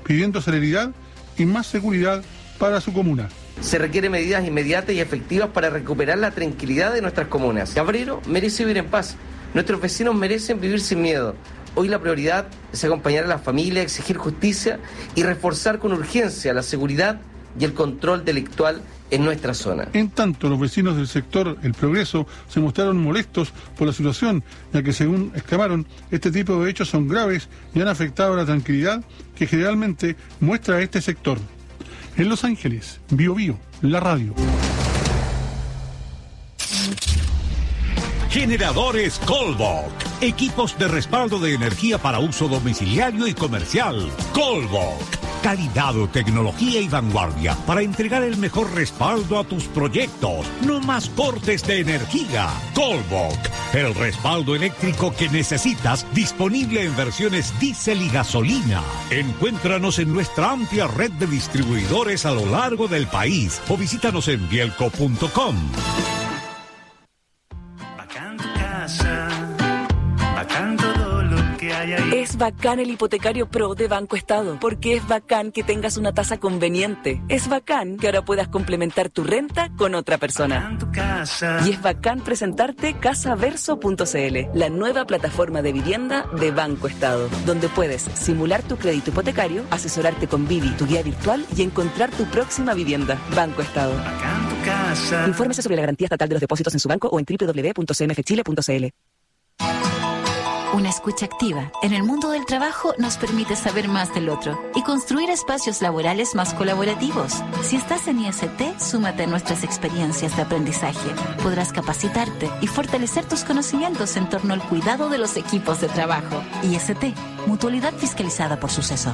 pidiendo celeridad y más seguridad para su comuna. Se requieren medidas inmediatas y efectivas para recuperar la tranquilidad de nuestras comunas. Cabrero merece vivir en paz. Nuestros vecinos merecen vivir sin miedo. Hoy la prioridad es acompañar a la familia, exigir justicia y reforzar con urgencia la seguridad y el control delictual en nuestra zona. En tanto, los vecinos del sector El Progreso se mostraron molestos por la situación, ya que, según exclamaron, este tipo de hechos son graves y han afectado la tranquilidad que generalmente muestra este sector. En Los Ángeles, Bio Bio, la radio. Generadores Colbach. Equipos de respaldo de energía para uso domiciliario y comercial. Colbach. Calidad, tecnología y vanguardia para entregar el mejor respaldo a tus proyectos. No más cortes de energía. Colbach. El respaldo eléctrico que necesitas, disponible en versiones diésel y gasolina. Encuéntranos en nuestra amplia red de distribuidores a lo largo del país o visítanos en bielco.com. Es bacán el hipotecario Pro de Banco Estado, porque es bacán que tengas una tasa conveniente. Es bacán que ahora puedas complementar tu renta con otra persona. Y es bacán presentarte casaverso.cl, la nueva plataforma de vivienda de Banco Estado, donde puedes simular tu crédito hipotecario, asesorarte con Vivi, tu guía virtual, y encontrar tu próxima vivienda. Banco Estado. Infórmese sobre la garantía estatal de los depósitos en su banco o en www.cmfchile.cl. Una escucha activa en el mundo del trabajo nos permite saber más del otro y construir espacios laborales más colaborativos. Si estás en IST, súmate a nuestras experiencias de aprendizaje. Podrás capacitarte y fortalecer tus conocimientos en torno al cuidado de los equipos de trabajo. IST, Mutualidad Fiscalizada por Suceso.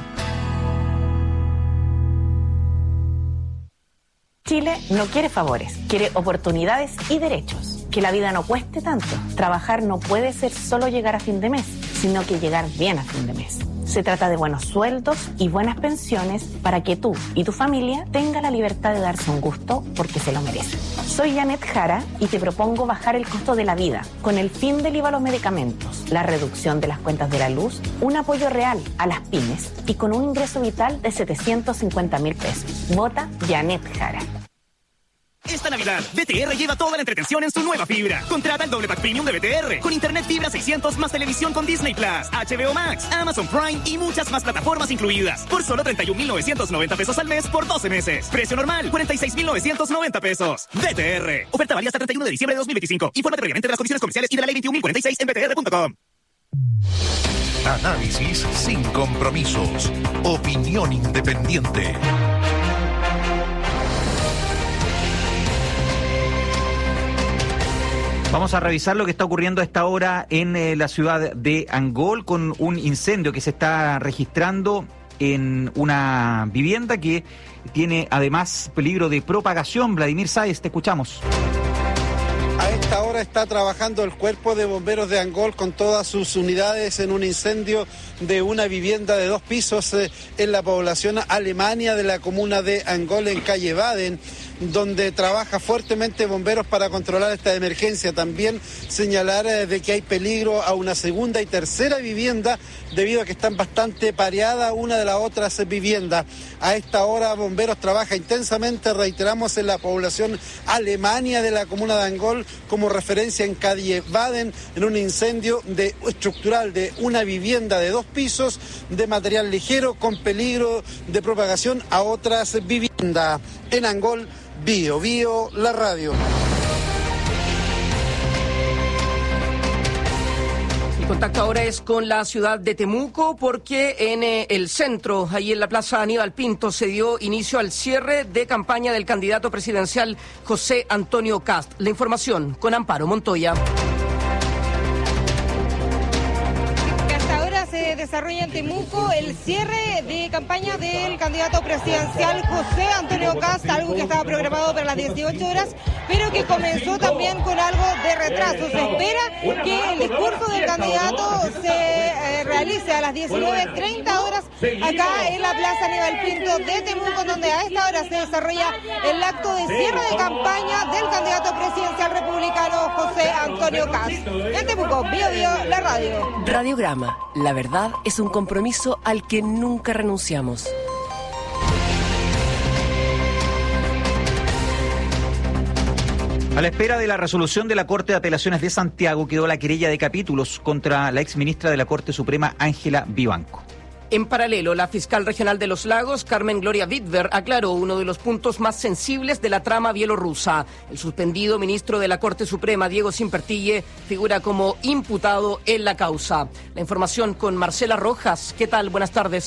Chile no quiere favores, quiere oportunidades y derechos. Que la vida no cueste tanto. Trabajar no puede ser solo llegar a fin de mes, sino que llegar bien a fin de mes. Se trata de buenos sueldos y buenas pensiones para que tú y tu familia tengan la libertad de darse un gusto porque se lo merecen. Soy Janet Jara y te propongo bajar el costo de la vida con el fin del IVA a los medicamentos, la reducción de las cuentas de la luz, un apoyo real a las pymes y con un ingreso vital de 750.000 pesos. Vota Janet Jara. Esta Navidad, BTR lleva toda la entretención en su nueva fibra. Contrata el doble pack premium de BTR con internet fibra 600 más televisión con Disney Plus, HBO Max, Amazon Prime y muchas más plataformas incluidas. Por solo 31.990 pesos al mes por 12 meses. Precio normal, 46.990 pesos. BTR. Oferta válida hasta 31 de diciembre de 2025. Infórmate previamente de las condiciones comerciales y de la ley 21.046 en btr.com. Análisis sin compromisos. Opinión independiente. Vamos a revisar lo que está ocurriendo a esta hora en la ciudad de Angol con un incendio que se está registrando en una vivienda que tiene además peligro de propagación. Vladimir Sáez, te escuchamos. A esta hora está trabajando el Cuerpo de Bomberos de Angol con todas sus unidades en un incendio de una vivienda de 2 pisos en la población Alemania de la comuna de Angol, en calle Baden, donde trabaja fuertemente bomberos para controlar esta emergencia. También señalar de que hay peligro a una segunda y tercera vivienda debido a que están bastante pareadas una de las otras viviendas. A esta hora bomberos trabaja intensamente, reiteramos, en la población Alemania de la comuna de Angol, como referencia en calle Baden, en un incendio estructural de una vivienda de 2 pisos de material ligero con peligro de propagación a otras viviendas. En Angol, Bio Bio, la radio. El contacto ahora es con la ciudad de Temuco, porque en el centro, ahí en la plaza Aníbal Pinto, se dio inicio al cierre de campaña del candidato presidencial José Antonio Kast. La información con Amparo Montoya. Se desarrolla en Temuco el cierre de campaña del candidato presidencial José Antonio Kast, algo que estaba programado para las 18 horas, pero que comenzó también con algo de retraso. Se espera que el discurso del candidato se realice a las 19:30 horas acá en la plaza Aníbal Pinto de Temuco, donde a esta hora se desarrolla el acto de cierre de campaña del candidato presidencial republicano José Antonio Kast. En Temuco, Bio Bio, la radio. Radiograma. La verdad es un compromiso al que nunca renunciamos. A la espera de la resolución de la Corte de Apelaciones de Santiago, quedó la querella de capítulos contra la exministra de la Corte Suprema, Ángela Vivanco. En paralelo, la fiscal regional de Los Lagos, Carmen Gloria Wittwer, aclaró uno de los puntos más sensibles de la trama bielorrusa. El suspendido ministro de la Corte Suprema, Diego Simpertille, figura como imputado en la causa. La información con Marcela Rojas. ¿Qué tal? Buenas tardes.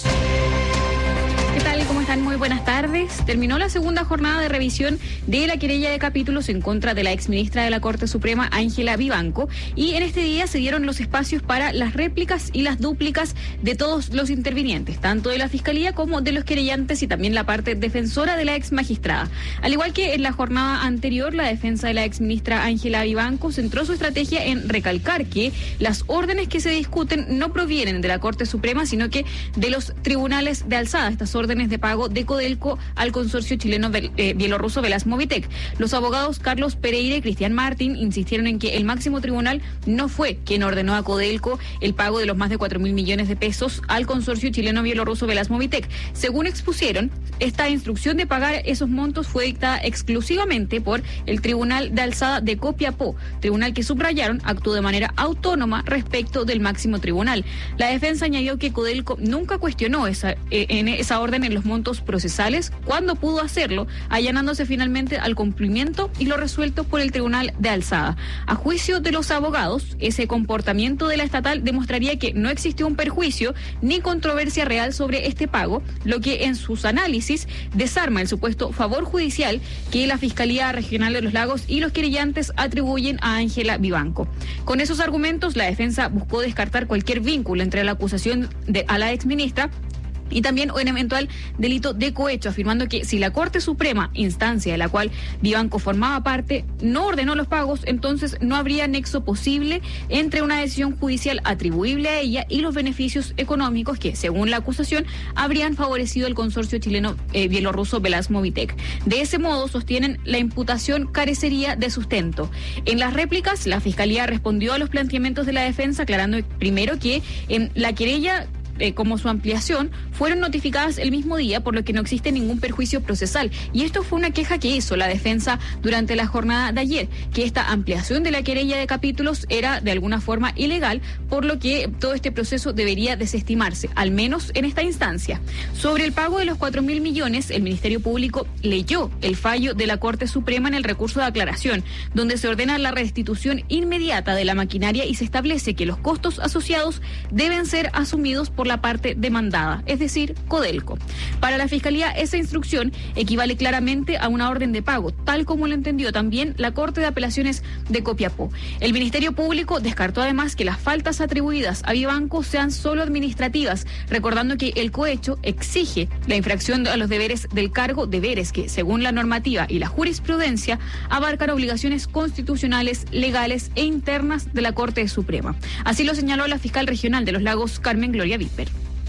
¿Qué tal? ¿Cómo están? Muy buenas tardes. Terminó la segunda jornada de revisión de la querella de capítulos en contra de la exministra de la Corte Suprema, Ángela Vivanco, y en este día se dieron los espacios para las réplicas y las dúplicas de todos los intervinientes, tanto de la Fiscalía como de los querellantes y también la parte defensora de la ex magistrada. Al igual que en la jornada anterior, la defensa de la exministra Ángela Vivanco centró su estrategia en recalcar que las órdenes que se discuten no provienen de la Corte Suprema, sino que de los tribunales de alzada, estas órdenes de pago de Codelco al consorcio chileno bielorruso Velasmovitec. Los abogados Carlos Pereira y Cristian Martín insistieron en que el máximo tribunal no fue quien ordenó a Codelco el pago de los más de 4.000 millones de pesos al consorcio chileno bielorruso Velasmovitec. Según expusieron, esta instrucción de pagar esos montos fue dictada exclusivamente por el Tribunal de Alzada de Copiapó, tribunal que subrayaron actuó de manera autónoma respecto del máximo tribunal. La defensa añadió que Codelco nunca cuestionó esa orden en los montos procesales cuando pudo hacerlo, allanándose finalmente al cumplimiento y lo resuelto por el Tribunal de Alzada. A juicio de los abogados, ese comportamiento de la estatal demostraría que no existió un perjuicio ni controversia real sobre este pago, lo que en sus análisis desarma el supuesto favor judicial que la Fiscalía Regional de Los Lagos y los querellantes atribuyen a Ángela Vivanco. Con esos argumentos, la defensa buscó descartar cualquier vínculo entre la acusación a la exministra y también un eventual delito de cohecho, afirmando que si la Corte Suprema, instancia de la cual Vivanco formaba parte, no ordenó los pagos, entonces no habría nexo posible entre una decisión judicial atribuible a ella y los beneficios económicos que, según la acusación, habrían favorecido el consorcio chileno bielorruso Velasmovitec. De ese modo, sostienen, la imputación carecería de sustento. En las réplicas, la Fiscalía respondió a los planteamientos de la defensa, aclarando primero que en la querella como su ampliación, fueron notificadas el mismo día, por lo que no existe ningún perjuicio procesal. Y esto fue una queja que hizo la defensa durante la jornada de ayer, que esta ampliación de la querella de capítulos era de alguna forma ilegal, por lo que todo este proceso debería desestimarse, al menos en esta instancia. Sobre el pago de los 4.000 millones, el Ministerio Público leyó el fallo de la Corte Suprema en el recurso de aclaración, donde se ordena la restitución inmediata de la maquinaria y se establece que los costos asociados deben ser asumidos por la parte demandada, es decir, Codelco. Para la Fiscalía, esa instrucción equivale claramente a una orden de pago, tal como lo entendió también la Corte de Apelaciones de Copiapó. El Ministerio Público descartó además que las faltas atribuidas a Vivanco sean solo administrativas, recordando que el cohecho exige la infracción a los deberes del cargo, deberes que, según la normativa y la jurisprudencia, abarcan obligaciones constitucionales, legales e internas de la Corte Suprema. Así lo señaló la fiscal regional de Los Lagos, Carmen Gloria Wittwer.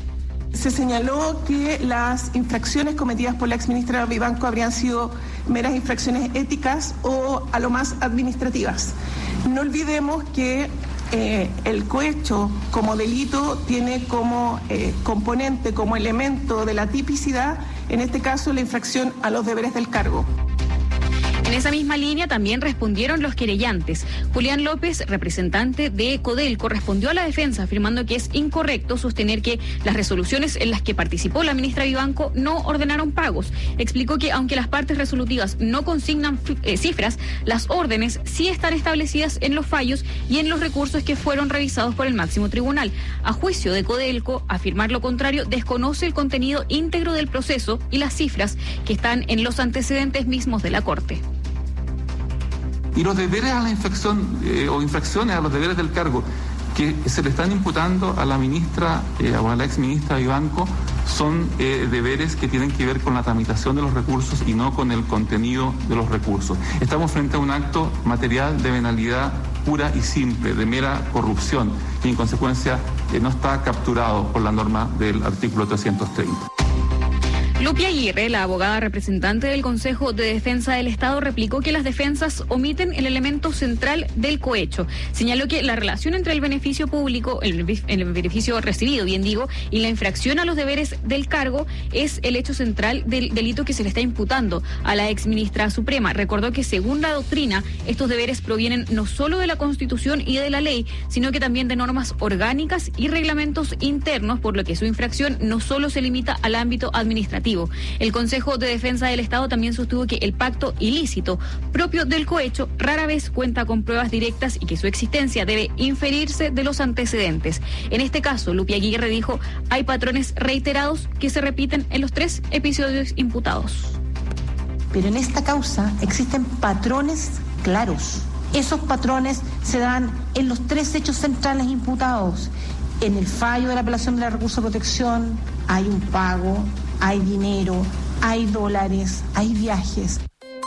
Se señaló que las infracciones cometidas por la exministra Vivanco habrían sido meras infracciones éticas o a lo más administrativas. No olvidemos que el cohecho como delito tiene como componente, como elemento de la tipicidad, en este caso la infracción a los deberes del cargo. En esa misma línea también respondieron los querellantes. Julián López, representante de Codelco, respondió a la defensa afirmando que es incorrecto sostener que las resoluciones en las que participó la ministra Vivanco no ordenaron pagos. Explicó que aunque las partes resolutivas no consignan cifras, las órdenes sí están establecidas en los fallos y en los recursos que fueron revisados por el máximo tribunal. A juicio de Codelco, afirmar lo contrario desconoce el contenido íntegro del proceso y las cifras que están en los antecedentes mismos de la Corte. Y los deberes a la infracción o infracciones a los deberes del cargo que se le están imputando a la ministra o a la exministra Vivanco son deberes que tienen que ver con la tramitación de los recursos y no con el contenido de los recursos. Estamos frente a un acto material de venalidad pura y simple, de mera corrupción, y en consecuencia no está capturado por la norma del artículo 330. Lupia Aguirre, la abogada representante del Consejo de Defensa del Estado, replicó que las defensas omiten el elemento central del cohecho. Señaló que la relación entre el beneficio público, el beneficio recibido, bien digo, y la infracción a los deberes del cargo es el hecho central del delito que se le está imputando a la exministra Suprema. Recordó que según la doctrina, estos deberes provienen no solo de la Constitución y de la ley, sino que también de normas orgánicas y reglamentos internos, por lo que su infracción no solo se limita al ámbito administrativo. El Consejo de Defensa del Estado también sostuvo que el pacto ilícito propio del cohecho rara vez cuenta con pruebas directas y que su existencia debe inferirse de los antecedentes. En este caso, Lupia Aguirre dijo, hay patrones reiterados que se repiten en los 3 episodios imputados. Pero en esta causa existen patrones claros. Esos patrones se dan en los 3 hechos centrales imputados. En el fallo de la apelación de la recurso de protección hay un pago, hay dinero, hay dólares, hay viajes.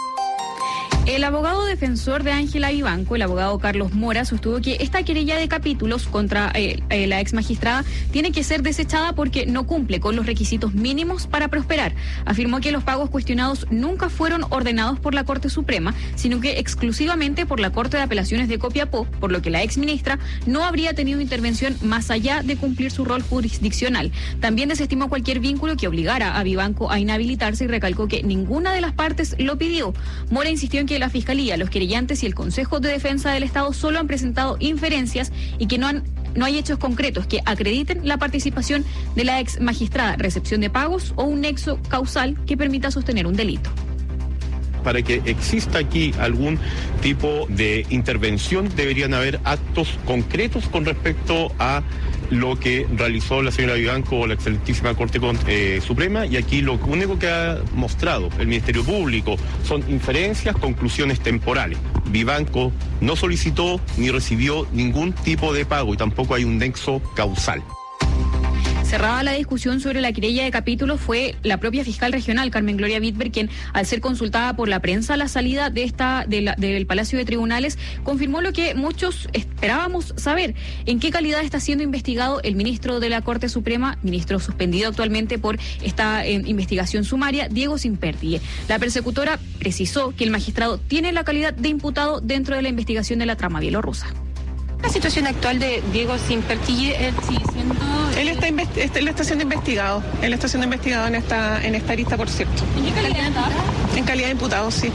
El abogado defensor de Ángela Vivanco, el abogado Carlos Mora, sostuvo que esta querella de capítulos contra la ex magistrada tiene que ser desechada porque no cumple con los requisitos mínimos para prosperar. Afirmó que los pagos cuestionados nunca fueron ordenados por la Corte Suprema, sino que exclusivamente por la Corte de Apelaciones de Copiapó, por lo que la ex ministra no habría tenido intervención más allá de cumplir su rol jurisdiccional. También desestimó cualquier vínculo que obligara a Vivanco a inhabilitarse y recalcó que ninguna de las partes lo pidió. Mora insistió en que la Fiscalía, los querellantes y el Consejo de Defensa del Estado solo han presentado inferencias y que no hay hechos concretos que acrediten la participación de la ex magistrada, recepción de pagos o un nexo causal que permita sostener un delito. Para que exista aquí algún tipo de intervención, deberían haber actos concretos con respecto a lo que realizó la señora Vivanco o la excelentísima Corte Suprema, y aquí lo único que ha mostrado el Ministerio Público son inferencias, conclusiones temporales. Vivanco no solicitó ni recibió ningún tipo de pago y tampoco hay un nexo causal. Cerrada la discusión sobre la querella de capítulos, fue la propia fiscal regional, Carmen Gloria Wittberg, quien, al ser consultada por la prensa a la salida del Palacio de Tribunales, confirmó lo que muchos esperábamos saber: en qué calidad está siendo investigado el ministro de la Corte Suprema, ministro suspendido actualmente por esta investigación sumaria, Diego Simpertille. La persecutora precisó que el magistrado tiene la calidad de imputado dentro de la investigación de la trama bielorrusa. La situación actual de Diego Simpertille, él sigue siendo... Él está siendo investigado. Él está siendo investigado en esta lista, por cierto. ¿En qué calidad de imputado? En calidad de imputado, sí.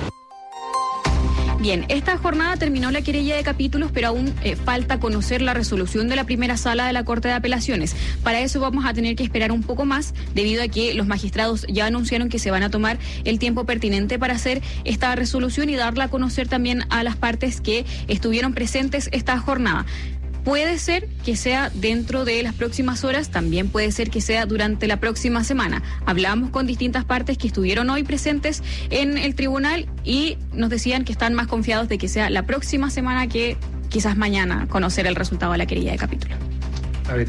Bien, esta jornada terminó la querella de capítulos, pero aún falta conocer la resolución de la primera sala de la Corte de Apelaciones. Para eso vamos a tener que esperar un poco más, debido a que los magistrados ya anunciaron que se van a tomar el tiempo pertinente para hacer esta resolución y darla a conocer también a las partes que estuvieron presentes esta jornada. Puede ser que sea dentro de las próximas horas, también puede ser que sea durante la próxima semana. Hablamos con distintas partes que estuvieron hoy presentes en el tribunal y nos decían que están más confiados de que sea la próxima semana que quizás mañana conocer el resultado de la querella de capítulo. A ver,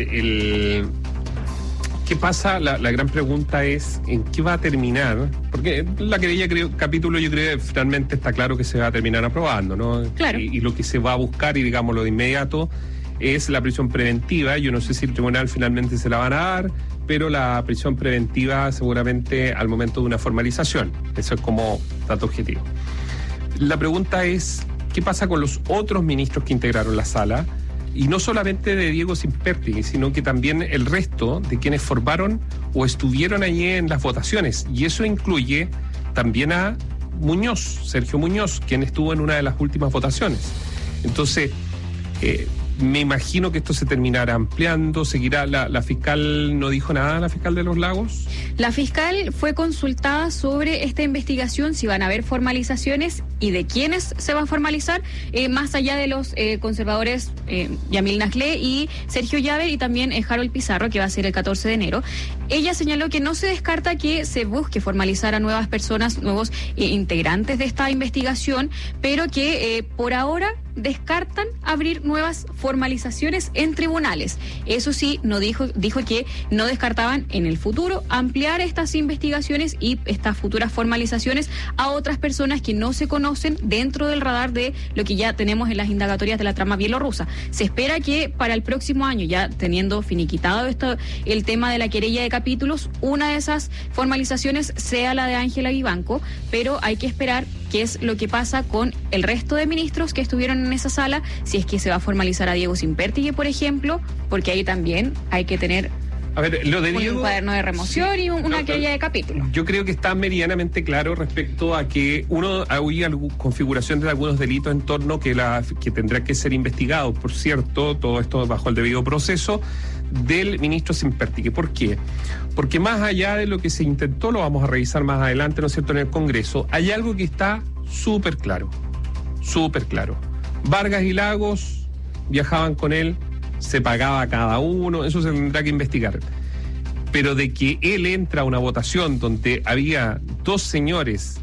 ¿qué pasa? La gran pregunta es ¿en qué va a terminar? Porque la querella capítulo yo creo que finalmente está claro que se va a terminar aprobando, ¿no? Claro. Y lo que se va a buscar, y digámoslo de inmediato, es la prisión preventiva. Yo no sé si el tribunal finalmente se la van a dar, pero la prisión preventiva seguramente al momento de una formalización. Eso es como dato objetivo. La pregunta es, ¿qué pasa con los otros ministros que integraron la sala? Y no solamente de Diego Simpertille, sino que también el resto de quienes formaron o estuvieron allí en las votaciones. Y eso incluye también a Muñoz, Sergio Muñoz, quien estuvo en una de las últimas votaciones. Entonces, me imagino que esto se terminará ampliando, seguirá. La fiscal no dijo nada, la fiscal de Los Lagos. La fiscal fue consultada sobre esta investigación, si van a haber formalizaciones y de quiénes se va a formalizar, más allá de los conservadores Yamil Nasle y Sergio Llaver, y también Harold Pizarro, que va a ser el 14 de enero. Ella señaló que no se descarta que se busque formalizar a nuevas personas, nuevos integrantes de esta investigación, pero que por ahora descartan abrir nuevas formalizaciones en tribunales. Eso sí, dijo que no descartaban en el futuro ampliar estas investigaciones y estas futuras formalizaciones a otras personas que no se conocen dentro del radar de lo que ya tenemos en las indagatorias de la trama bielorrusa. Se espera que para el próximo año, ya teniendo finiquitado el tema de la querella de capítulos, una de esas formalizaciones sea la de Ángela Vivanco, pero hay que esperar qué es lo que pasa con el resto de ministros que estuvieron en esa sala, si es que se va a formalizar a Diego Simpertigui, por ejemplo, porque ahí también hay que tener lo de Diego, un cuaderno de remoción y una querella de capítulo. Yo creo que está medianamente claro respecto a que hay configuración de algunos delitos en torno que tendrá que ser investigados, por cierto, todo esto bajo el debido proceso del ministro Simpertigui. ¿Por qué? Porque más allá de lo que se intentó, lo vamos a revisar más adelante, ¿no es cierto?, en el Congreso, hay algo que está súper claro. Vargas y Lagos viajaban con él, se pagaba a cada uno, eso se tendrá que investigar. Pero de que él entra a una votación donde había dos señores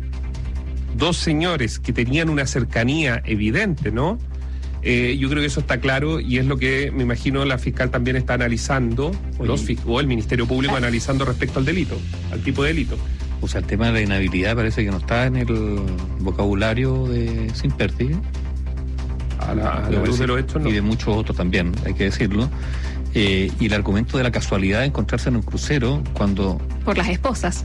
que tenían una cercanía evidente, ¿no? Yo creo que eso está claro y es lo que me imagino la fiscal también está analizando, o el Ministerio Público analizando respecto al delito, al tipo de delito. O sea, el tema de la inhabilidad parece que no está en el vocabulario de Simpertigui. A la luz de los hechos, no. Y de muchos otros también, hay que decirlo. Y el argumento de la casualidad de encontrarse en un crucero cuando... Por las esposas.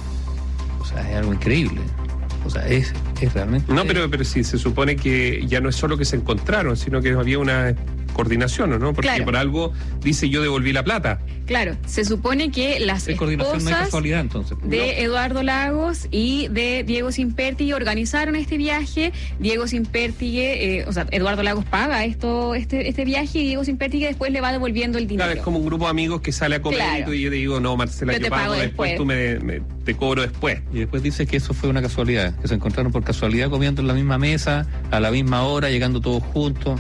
O sea, es algo increíble. O sea, es realmente... No, pero sí, se supone que ya no es solo que se encontraron, sino que había una coordinación, ¿no? Porque claro, por algo dice yo devolví la plata. Claro, se supone que las esposas no hay casualidad, entonces, de Eduardo Lagos y de Diego Simpertigui organizaron este viaje. Diego Simpertigui, Eduardo Lagos paga este viaje y Diego Simpertigui después le va devolviendo el dinero. Claro, es como un grupo de amigos que sale a comer, claro, y yo te digo, no, Marcela, yo pago después, tú te cobro después. Y después dice que eso fue una casualidad, que se encontraron por casualidad comiendo en la misma mesa, a la misma hora, llegando todos juntos.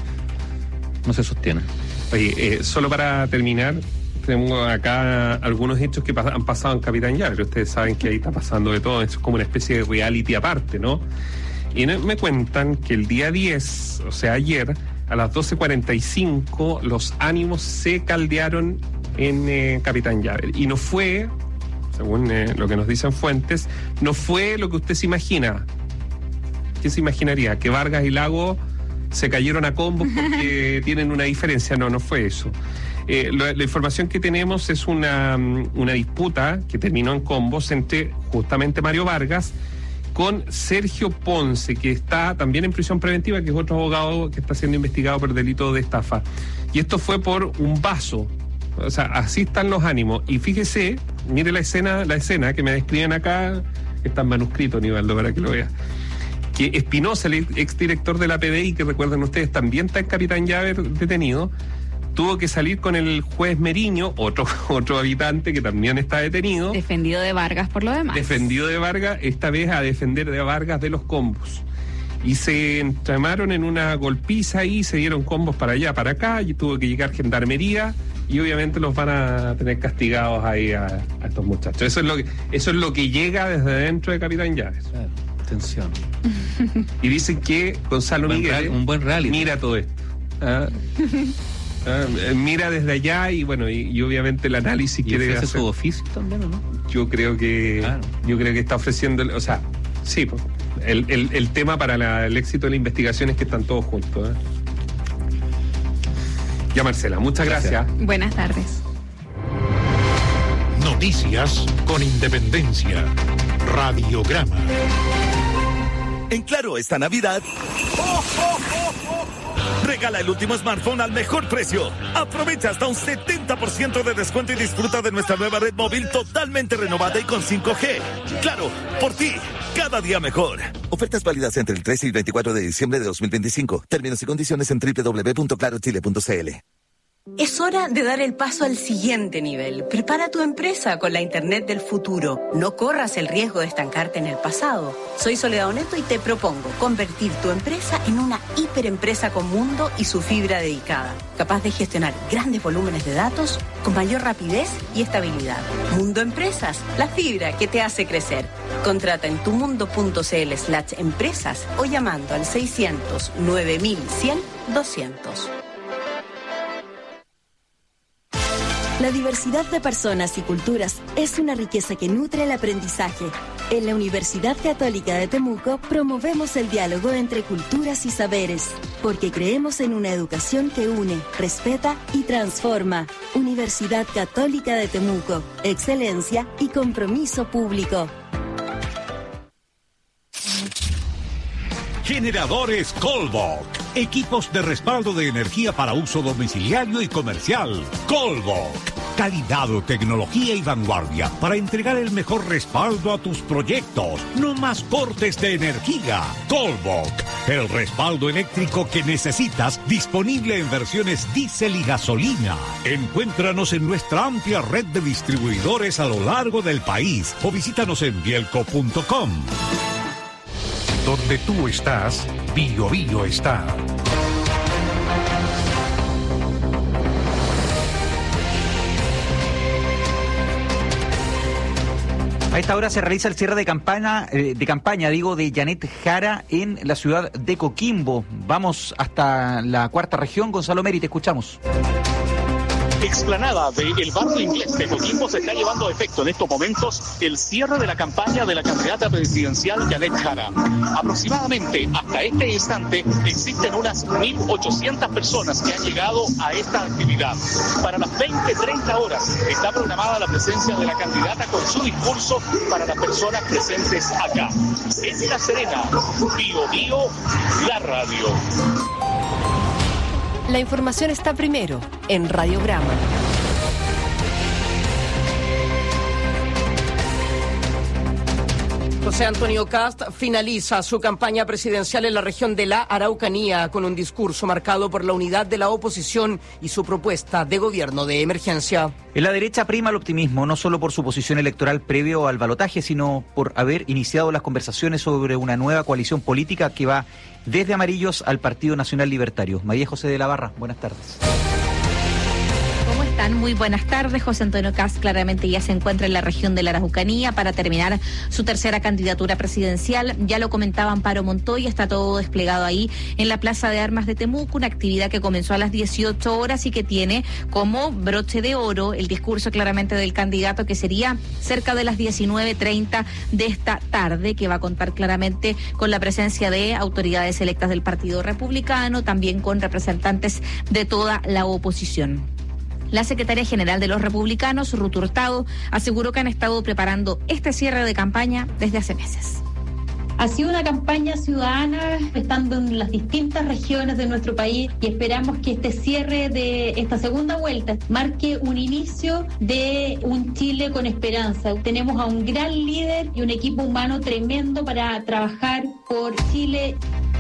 No se sostiene. Oye, solo para terminar, tenemos acá algunos hechos que han pasado en Capitán Llave. Ustedes saben que ahí está pasando de todo, es como una especie de reality aparte, ¿no? Y me cuentan que el día 10, o sea, ayer, a las 12:45, los ánimos se caldearon en Capitán Llave. Y no fue, según lo que nos dicen fuentes, no fue lo que usted se imagina. ¿Qué se imaginaría? Que Vargas y Lago se cayeron a combos porque tienen una diferencia. No fue eso. La información que tenemos es una disputa que terminó en combos entre justamente Mario Vargas con Sergio Ponce, que está también en prisión preventiva, que es otro abogado que está siendo investigado por delito de estafa. Y esto fue por un vaso. O sea, así están los ánimos. Y fíjese, mire la escena que me describen acá, que está en manuscrito, Nivaldo, para que lo vea. Que Espinosa, el exdirector de la PDI, que recuerden ustedes, también está en Capitán Llave detenido, tuvo que salir con el juez Meriño, otro habitante que también está detenido. Defendido de Vargas por lo demás. Defendido de Vargas, esta vez a defender de Vargas de los combos. Y se entramaron en una golpiza y se dieron combos para allá, para acá, y tuvo que llegar gendarmería, y obviamente los van a tener castigados ahí a estos muchachos. Eso es lo que llega desde dentro de Capitán Llaves. Claro. Atención. Y dicen que Gonzalo Miguel un buen rally mira todo esto. Mira desde allá y bueno, y obviamente el análisis quiere hacer su oficio también, ¿o no? Yo creo que está ofreciendo, o sea, sí, pues, el tema para el éxito de la investigación es que están todos juntos. Ya, Marcela, muchas gracias. Buenas tardes. Noticias con independencia. Radiograma. En Claro, esta Navidad, regala el último smartphone al mejor precio. Aprovecha hasta un 70% de descuento y disfruta de nuestra nueva red móvil totalmente renovada y con 5G. Claro, por ti, cada día mejor. Ofertas válidas entre el 13 y el 24 de diciembre de 2025. Términos y condiciones en www.clarochile.cl. Es hora de dar el paso al siguiente nivel. Prepara tu empresa con la Internet del futuro. No corras el riesgo de estancarte en el pasado. Soy Soledad Oneto y te propongo convertir tu empresa en una hiperempresa con Mundo y su fibra dedicada, capaz de gestionar grandes volúmenes de datos con mayor rapidez y estabilidad. Mundo Empresas, la fibra que te hace crecer. Contrata en tumundo.cl/empresas o llamando al 600 9100 200. La diversidad de personas y culturas es una riqueza que nutre el aprendizaje. En la Universidad Católica de Temuco promovemos el diálogo entre culturas y saberes, porque creemos en una educación que une, respeta y transforma. Universidad Católica de Temuco, excelencia y compromiso público. Generadores Colbach. Equipos de respaldo de energía para uso domiciliario y comercial. Colbach. Calidad, tecnología y vanguardia para entregar el mejor respaldo a tus proyectos. No más cortes de energía. Colbach. El respaldo eléctrico que necesitas, disponible en versiones diésel y gasolina. Encuéntranos en nuestra amplia red de distribuidores a lo largo del país o visítanos en bielco.com. Donde tú estás, Bio Bio está. A esta hora se realiza el cierre de campaña, de Janet Jara en la ciudad de Coquimbo. Vamos hasta la cuarta región. Gonzalo Meri, te escuchamos. Explanada del barrio inglés de Coquimbo se está llevando a efecto en estos momentos el cierre de la campaña de la candidata presidencial Janet Jara. Aproximadamente hasta este instante existen unas 1.800 personas que han llegado a esta actividad. Para las 20:30 horas está programada la presencia de la candidata con su discurso para las personas presentes acá. En La Serena, Bio Bio, la radio. La información está primero en Radiograma. José Antonio Kast finaliza su campaña presidencial en la región de la Araucanía con un discurso marcado por la unidad de la oposición y su propuesta de gobierno de emergencia. En la derecha prima el optimismo, no solo por su posición electoral previo al balotaje, sino por haber iniciado las conversaciones sobre una nueva coalición política que va desde Amarillos al Partido Nacional Libertario. María José de la Barra, buenas tardes. ¿Cómo están? Muy buenas tardes. José Antonio Kast claramente ya se encuentra en la región de la Araucanía para terminar su tercera candidatura presidencial. Ya lo comentaba Amparo Montoya, está todo desplegado ahí en la Plaza de Armas de Temuco, una actividad que comenzó a las 18 horas y que tiene como broche de oro el discurso claramente del candidato, que sería cerca de las 19:30 de esta tarde, que va a contar claramente con la presencia de autoridades electas del Partido Republicano, también con representantes de toda la oposición. La secretaria general de los republicanos, Ruth Hurtado, aseguró que han estado preparando este cierre de campaña desde hace meses. Ha sido una campaña ciudadana estando en las distintas regiones de nuestro país y esperamos que este cierre de esta segunda vuelta marque un inicio de un Chile con esperanza. Tenemos a un gran líder y un equipo humano tremendo para trabajar por Chile.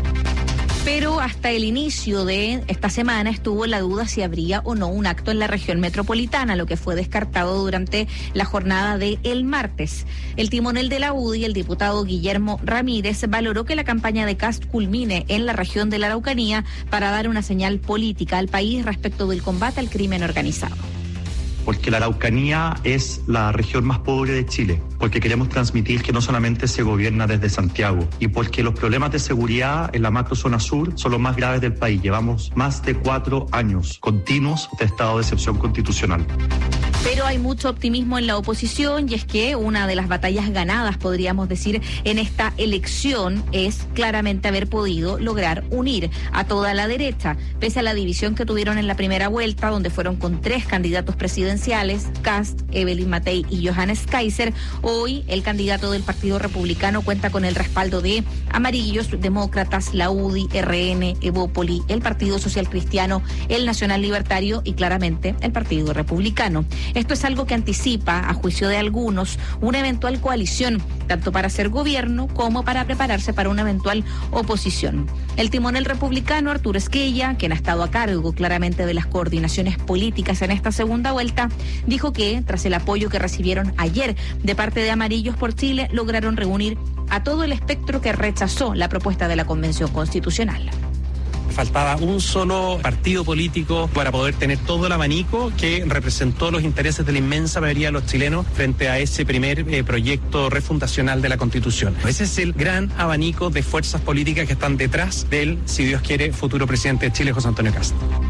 Pero hasta el inicio de esta semana estuvo la duda si habría o no un acto en la región metropolitana, lo que fue descartado durante la jornada del martes. El timonel de la UDI, el diputado Guillermo Ramírez, valoró que la campaña de Kast culmine en la región de la Araucanía para dar una señal política al país respecto del combate al crimen organizado. Porque la Araucanía es la región más pobre de Chile, porque queremos transmitir que no solamente se gobierna desde Santiago, y porque los problemas de seguridad en la macrozona sur son los más graves del país. Llevamos más de 4 años continuos de estado de excepción constitucional. Pero hay mucho optimismo en la oposición, y es que una de las batallas ganadas, podríamos decir, en esta elección es claramente haber podido lograr unir a toda la derecha, pese a la división que tuvieron en la primera vuelta, donde fueron con 3 candidatos presidenciales, Kast, Evelyn Matei y Johannes Kaiser. Hoy el candidato del Partido Republicano cuenta con el respaldo de Amarillos, Demócratas, la UDI, RN, Evópoli, el Partido Social Cristiano, el Nacional Libertario y claramente el Partido Republicano. Esto es algo que anticipa, a juicio de algunos, una eventual coalición, tanto para hacer gobierno como para prepararse para una eventual oposición. El timonel republicano, Arturo Esquella, quien ha estado a cargo claramente de las coordinaciones políticas en esta segunda vuelta, dijo que, tras el apoyo que recibieron ayer de parte de Amarillos por Chile, lograron reunir a todo el espectro que rechazó la propuesta de la Convención Constitucional. Faltaba un solo partido político para poder tener todo el abanico que representó los intereses de la inmensa mayoría de los chilenos frente a ese primer proyecto refundacional de la Constitución. Ese es el gran abanico de fuerzas políticas que están detrás del, si Dios quiere, futuro presidente de Chile, José Antonio Kast.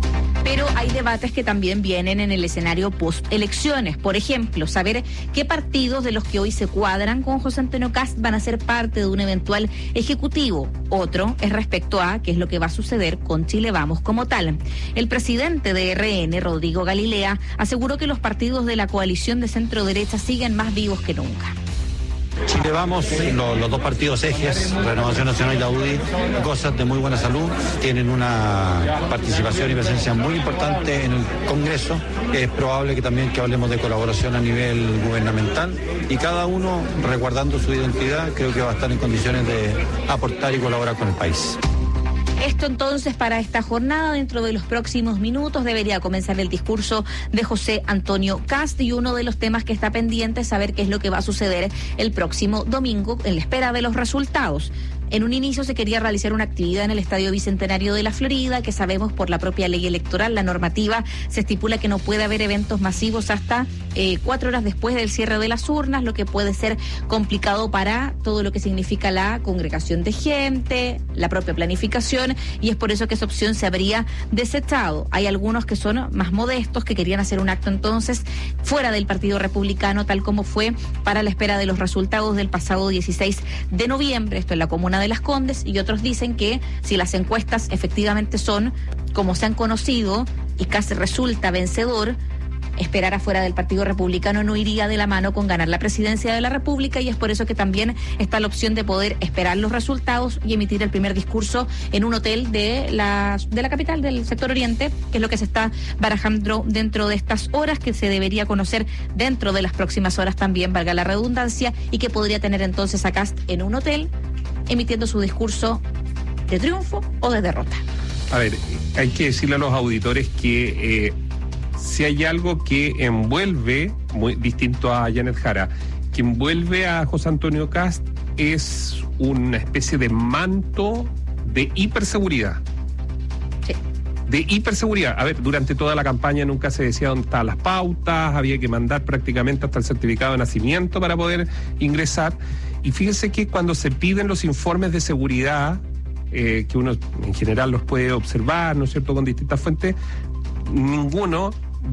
Pero hay debates que también vienen en el escenario post-elecciones. Por ejemplo, saber qué partidos de los que hoy se cuadran con José Antonio Kast van a ser parte de un eventual ejecutivo. Otro es respecto a qué es lo que va a suceder con Chile Vamos como tal. El presidente de RN, Rodrigo Galilea, aseguró que los partidos de la coalición de centro-derecha siguen más vivos que nunca. Chile Vamos, los dos partidos ejes, Renovación Nacional y la UDI, gozan de muy buena salud, tienen una participación y presencia muy importante en el Congreso. Es probable que también que hablemos de colaboración a nivel gubernamental y cada uno, resguardando su identidad, creo que va a estar en condiciones de aportar y colaborar con el país. Esto entonces para esta jornada, dentro de los próximos minutos debería comenzar el discurso de José Antonio Kast, y uno de los temas que está pendiente es saber qué es lo que va a suceder el próximo domingo en la espera de los resultados. En un inicio se quería realizar una actividad en el Estadio Bicentenario de la Florida, que sabemos por la propia ley electoral, la normativa se estipula que no puede haber eventos masivos hasta 4 horas después del cierre de las urnas, lo que puede ser complicado para todo lo que significa la congregación de gente, la propia planificación, y es por eso que esa opción se habría desechado. Hay algunos que son más modestos, que querían hacer un acto entonces fuera del Partido Republicano, tal como fue para la espera de los resultados del pasado 16 de noviembre, esto en la comuna de Las Condes, y otros dicen que si las encuestas efectivamente son como se han conocido y casi resulta vencedor, esperar afuera del Partido Republicano no iría de la mano con ganar la presidencia de la República, y es por eso que también está la opción de poder esperar los resultados y emitir el primer discurso en un hotel de la capital del sector oriente, que es lo que se está barajando dentro de estas horas, que se debería conocer dentro de las próximas horas también, valga la redundancia, y que podría tener entonces a Kast en un hotel emitiendo su discurso de triunfo o de derrota. A ver, hay que decirle a los auditores que si hay algo que envuelve, muy distinto a Janet Jara, que envuelve a José Antonio Kast es una especie de manto de hiperseguridad. Sí. De hiperseguridad. A ver, durante toda la campaña nunca se decía dónde estaban las pautas, había que mandar prácticamente hasta el certificado de nacimiento para poder ingresar. Y fíjense que cuando se piden los informes de seguridad, que uno en general los puede observar, ¿no es cierto?, con distintas fuentes, ninguno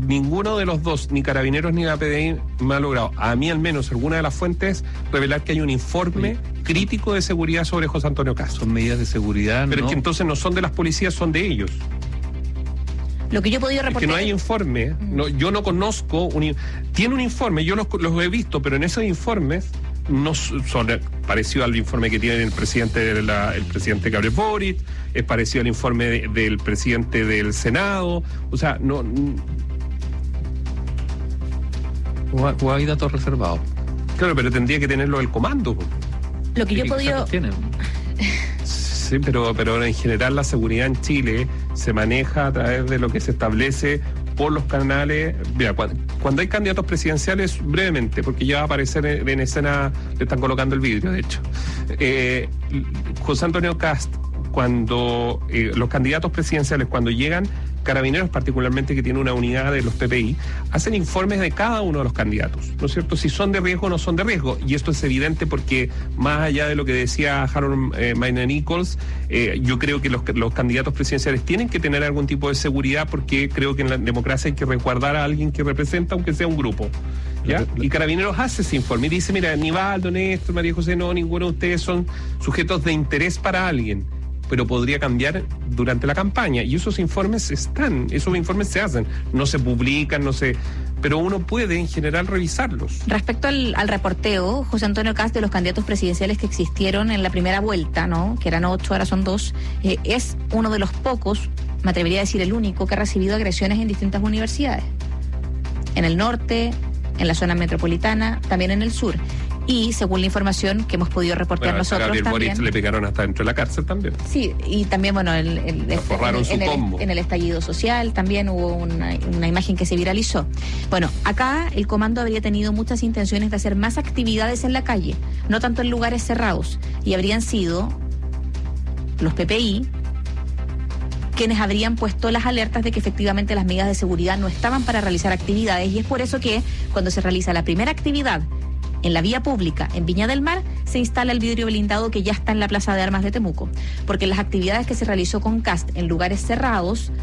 de los dos, ni Carabineros ni la PDI, me ha logrado, a mí al menos, alguna de las fuentes, revelar que hay un informe crítico de seguridad sobre José Antonio Kast. Son medidas de seguridad, pero ¿no? Es que entonces no son de las policías, son de ellos. Lo que yo he podido reportar... Es que no hay informe, no, yo no conozco... tiene un informe, yo los he visto, pero en esos informes no son parecido al informe que tiene el presidente Gabriel Boric, es parecido al informe del presidente del Senado, o sea, no... O hay datos reservados. Claro, pero tendría que tenerlo el comando. Lo que yo he podido... Sí, pero en general la seguridad en Chile se maneja a través de lo que se establece por los canales. Mira, cuando hay candidatos presidenciales, brevemente, porque ya va a aparecer en escena, le están colocando el vidrio, de hecho. José Antonio Kast, cuando los candidatos presidenciales, cuando llegan, Carabineros particularmente, que tiene una unidad de los PPI, hacen informes de cada uno de los candidatos, ¿no es cierto? Si son de riesgo o no son de riesgo. Y esto es evidente porque, más allá de lo que decía Harold Mayne Nichols, yo creo que los candidatos presidenciales tienen que tener algún tipo de seguridad, porque creo que en la democracia hay que resguardar a alguien que representa, aunque sea un grupo. ¿Ya? Y Carabineros hace ese informe y dice, mira, Nivaldo, Néstor, María José, no, ninguno de ustedes son sujetos de interés para alguien, pero podría cambiar durante la campaña. Y esos informes se hacen, no se publican, pero uno puede en general revisarlos. Respecto al reporteo, José Antonio Kast, de los candidatos presidenciales que existieron en la primera vuelta, ¿no?, que eran 8, ahora son 2, es uno de los pocos, me atrevería a decir el único, que ha recibido agresiones en distintas universidades. En el norte, en la zona metropolitana, también en el sur. Y según la información que hemos podido reportear nosotros Gabriel también... Boric le pegaron hasta dentro de la cárcel también. Sí, y también, bueno, en el estallido social también hubo una imagen que se viralizó. Bueno, acá el comando habría tenido muchas intenciones de hacer más actividades en la calle, no tanto en lugares cerrados, y habrían sido los PPI quienes habrían puesto las alertas de que efectivamente las medidas de seguridad no estaban para realizar actividades, y es por eso que cuando se realiza la primera actividad en la vía pública, en Viña del Mar, se instala el vidrio blindado que ya está en la Plaza de Armas de Temuco, porque las actividades que se realizó con Kast en lugares cerrados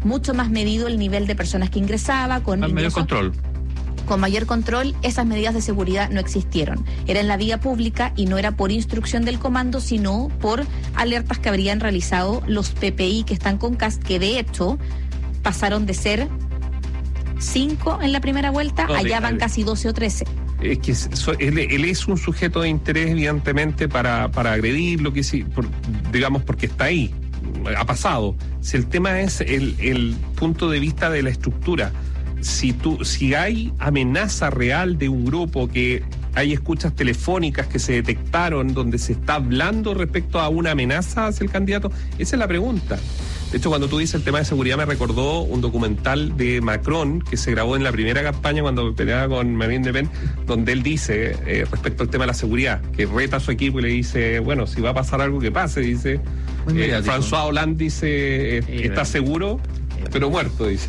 mucho más medido el nivel de personas que ingresaba, con mayor control. Con mayor control, esas medidas de seguridad no existieron. Era en la vía pública y no era por instrucción del comando, sino por alertas que habrían realizado los PPI que están con CAS, que de hecho pasaron de ser 5 en la primera vuelta, allá van casi 12 o 13. Es que él es un sujeto de interés, evidentemente, para agredir lo que sí, digamos, porque está ahí, ha pasado. Si el tema es el punto de vista de la estructura, si hay amenaza real de un grupo, que hay escuchas telefónicas que se detectaron donde se está hablando respecto a una amenaza hacia el candidato, esa es la pregunta. De hecho, cuando tú dices el tema de seguridad, me recordó un documental de Macron que se grabó en la primera campaña cuando peleaba con Marine Le Pen, donde él dice, respecto al tema de la seguridad, que reta a su equipo y le dice, bueno, si va a pasar algo que pase, dice. François Hollande dice, está seguro, pero muerto, dice.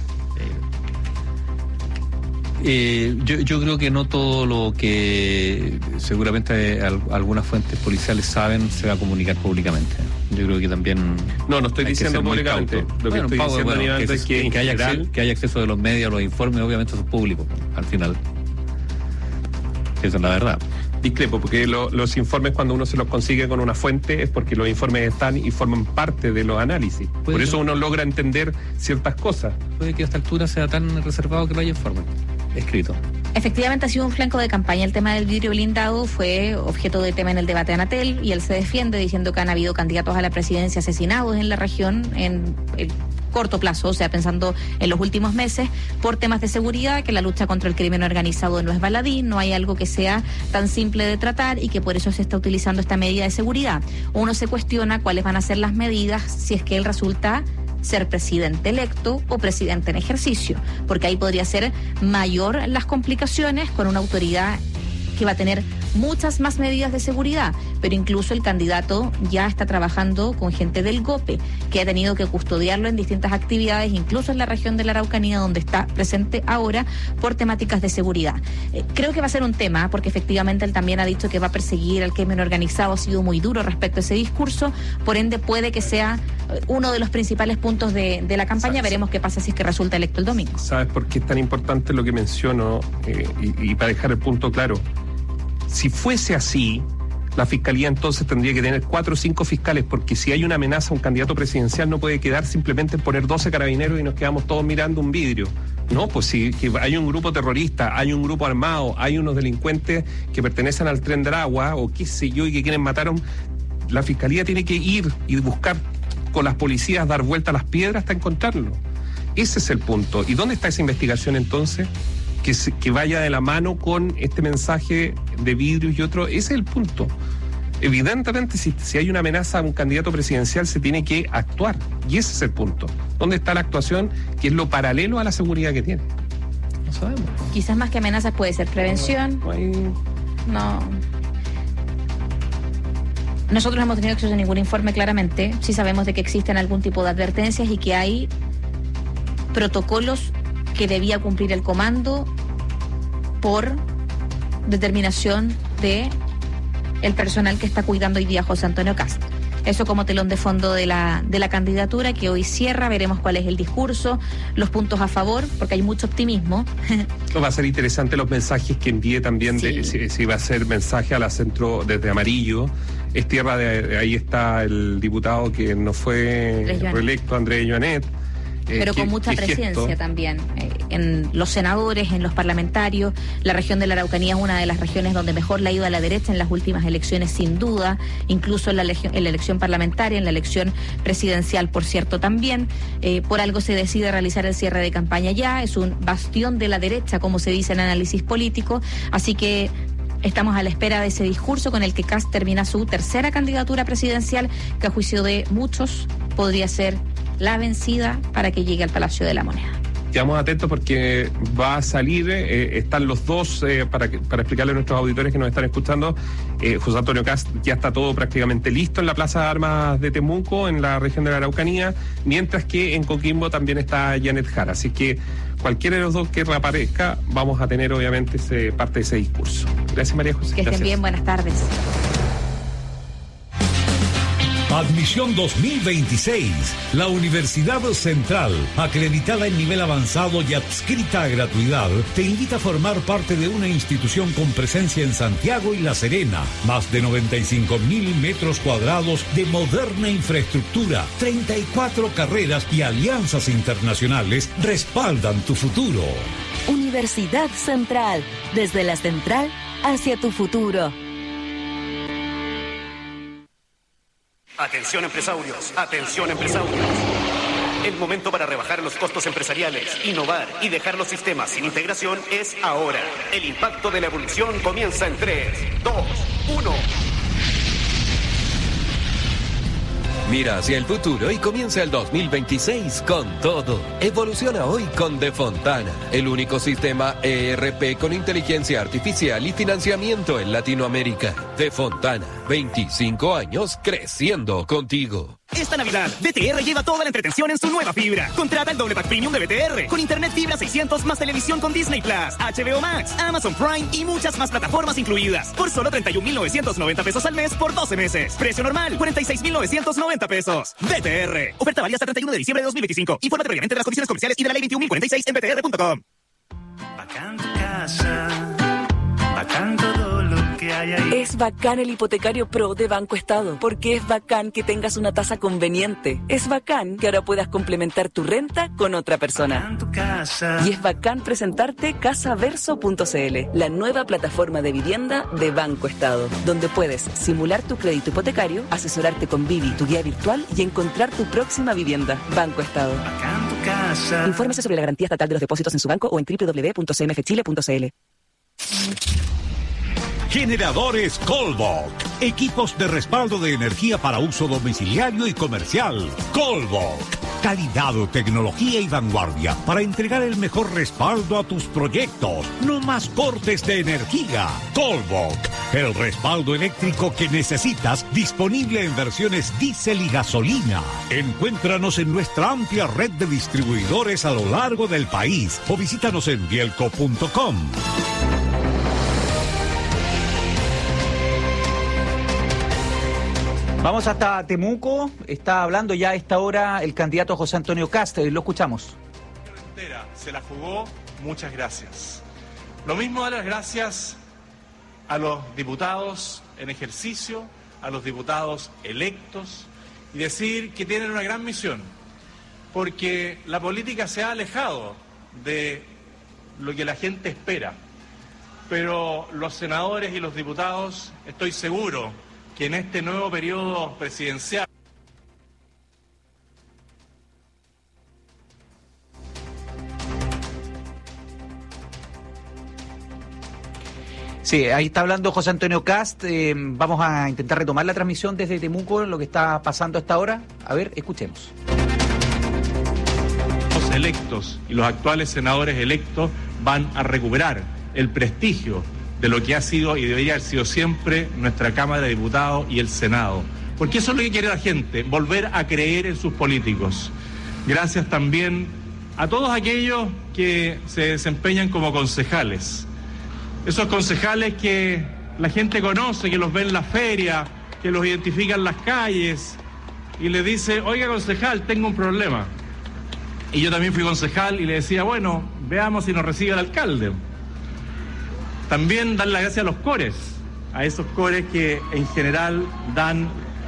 Yo creo que no todo lo que seguramente algunas fuentes policiales saben se va a comunicar públicamente. Yo creo que también... No estoy diciendo públicamente. Lo que estoy diciendo es que haya acceso de los medios a los informes, obviamente son públicos, al final. Esa es la verdad. Discrepo, porque los informes, cuando uno se los consigue con una fuente, es porque los informes están y forman parte de los análisis. Por eso uno logra entender ciertas cosas. Puede que a esta altura sea tan reservado que no haya informes escrito. Efectivamente ha sido un flanco de campaña. El tema del vidrio blindado fue objeto de tema en el debate de Anatel y él se defiende diciendo que han habido candidatos a la presidencia asesinados en la región en el corto plazo, o sea, pensando en los últimos meses, por temas de seguridad, que la lucha contra el crimen organizado no es baladí, no hay algo que sea tan simple de tratar y que por eso se está utilizando esta medida de seguridad. Uno se cuestiona cuáles van a ser las medidas si es que él resulta ser presidente electo o presidente en ejercicio, porque ahí podría ser mayor las complicaciones con una autoridad que va a tener muchas más medidas de seguridad, pero incluso el candidato ya está trabajando con gente del GOPE, que ha tenido que custodiarlo en distintas actividades, incluso en la región de la Araucanía, donde está presente ahora, por temáticas de seguridad. Creo que va a ser un tema, porque efectivamente él también ha dicho que va a perseguir al crimen organizado, ha sido muy duro respecto a ese discurso, por ende puede que sea uno de los principales puntos de la campaña. Veremos qué pasa si es que resulta electo el domingo. ¿Sabes por qué es tan importante lo que menciono? Y para dejar el punto claro, si fuese así, la Fiscalía entonces tendría que tener 4 o 5 fiscales, porque si hay una amenaza a un candidato presidencial no puede quedar simplemente en poner 12 carabineros y nos quedamos todos mirando un vidrio. No, pues si que hay un grupo terrorista, hay un grupo armado, hay unos delincuentes que pertenecen al Tren del Agua o qué sé yo y que quieren matar a la Fiscalía tiene que ir y buscar con las policías, dar vuelta a las piedras hasta encontrarlo. Ese es el punto. ¿Y dónde está esa investigación entonces? Que vaya de la mano con este mensaje de vidrios y otro. Ese es el punto. Evidentemente, si hay una amenaza a un candidato presidencial, se tiene que actuar. Y ese es el punto. ¿Dónde está la actuación? Que es lo paralelo a la seguridad que tiene. No sabemos. Quizás más que amenazas puede ser prevención. No. Nosotros no hemos tenido acceso a ningún informe, claramente. Sí sabemos de que existen algún tipo de advertencias y que hay protocolos que debía cumplir el comando por determinación de el personal que está cuidando hoy día a José Antonio Kast. Eso como telón de fondo de la candidatura que hoy cierra. Veremos cuál es el discurso, los puntos a favor, porque hay mucho optimismo. Va a ser interesante los mensajes que envíe también, sí. Si va a ser mensaje a la centro desde Amarillo. Es tierra de ahí está el diputado que no fue reelecto, Andrés Joanet. Pero con mucha presencia también en los senadores, en los parlamentarios. La región de la Araucanía es una de las regiones donde mejor le ha ido a la derecha en las últimas elecciones, sin duda, incluso en la elección parlamentaria, en la elección presidencial, por cierto, también. Por algo se decide realizar el cierre de campaña ya, es un bastión de la derecha, como se dice en análisis político, así que estamos a la espera de ese discurso con el que Kast termina su tercera candidatura presidencial, que a juicio de muchos podría ser la vencida para que llegue al Palacio de la Moneda. Quedamos atentos porque va a salir, están los dos, para explicarle a nuestros auditores que nos están escuchando, José Antonio Kast ya está todo prácticamente listo en la Plaza de Armas de Temuco, en la región de la Araucanía, mientras que en Coquimbo también está Janet Jara. Así que cualquiera de los dos que reaparezca, vamos a tener obviamente parte de ese discurso. Gracias, María José. Que estén bien, buenas tardes. Admisión 2026. La Universidad Central, acreditada en nivel avanzado y adscrita a gratuidad, te invita a formar parte de una institución con presencia en Santiago y La Serena. Más de 95.000 metros cuadrados de moderna infraestructura, 34 carreras y alianzas internacionales respaldan tu futuro. Universidad Central, desde la central hacia tu futuro. Atención empresarios, atención empresarios. El momento para rebajar los costos empresariales, innovar y dejar los sistemas sin integración es ahora. El impacto de la evolución comienza en 3, 2, 1. Mira hacia el futuro y comienza el 2026 con todo. Evoluciona hoy con Defontana, el único sistema ERP con inteligencia artificial y financiamiento en Latinoamérica. Defontana, 25 años creciendo contigo. Esta Navidad, BTR lleva toda la entretención en su nueva fibra. Contrata el doble pack premium de BTR, con internet fibra 600 más televisión con Disney Plus, HBO Max, Amazon Prime y muchas más plataformas incluidas. Por solo 31.990 pesos al mes por 12 meses. Precio normal, 46.990 pesos. BTR. Oferta válida hasta 31 de diciembre de 2025. Infórmate previamente de las condiciones comerciales y de la ley 21.046 en btr.com. Bacán tu casa, bacán todo lo que hay ahí. Es bacán el hipotecario Pro de Banco Estado, porque es bacán que tengas una tasa conveniente. Es bacán que ahora puedas complementar tu renta con otra persona. Bacán tu casa. Y es bacán presentarte Casaverso.cl, la nueva plataforma de vivienda de Banco Estado, donde puedes simular tu crédito hipotecario, asesorarte con Vivi, tu guía virtual, y encontrar tu próxima vivienda. Banco Estado. Bacán tu casa. Infórmese sobre la garantía estatal de los depósitos en su banco o en www.cmfchile.cl. Generadores Colbach. Equipos de respaldo de energía para uso domiciliario y comercial. Colbach. Calidad, tecnología y vanguardia para entregar el mejor respaldo a tus proyectos. No más cortes de energía. Colbach. El respaldo eléctrico que necesitas, disponible en versiones diésel y gasolina. Encuéntranos en nuestra amplia red de distribuidores a lo largo del país o visítanos en bielco.com. Vamos hasta Temuco. Está hablando ya a esta hora el candidato José Antonio Kast. Lo escuchamos. Se la jugó. Muchas gracias. Lo mismo dar las gracias a los diputados en ejercicio, a los diputados electos, y decir que tienen una gran misión, porque la política se ha alejado de lo que la gente espera. Pero los senadores y los diputados, estoy seguro que en este nuevo periodo presidencial. Sí, ahí está hablando José Antonio Kast. Vamos a intentar retomar la transmisión desde Temuco, lo que está pasando hasta ahora. A ver, escuchemos. Los electos y los actuales senadores electos van a recuperar el prestigio de lo que ha sido y debería haber sido siempre nuestra Cámara de Diputados y el Senado. Porque eso es lo que quiere la gente, volver a creer en sus políticos. Gracias también a todos aquellos que se desempeñan como concejales. Esos concejales que la gente conoce, que los ve en la feria, que los identifica en las calles y les dice, oiga concejal, tengo un problema. Y yo también fui concejal y le decía, bueno, veamos si nos recibe el alcalde. También dar las gracias a los cores, a esos cores que en general dan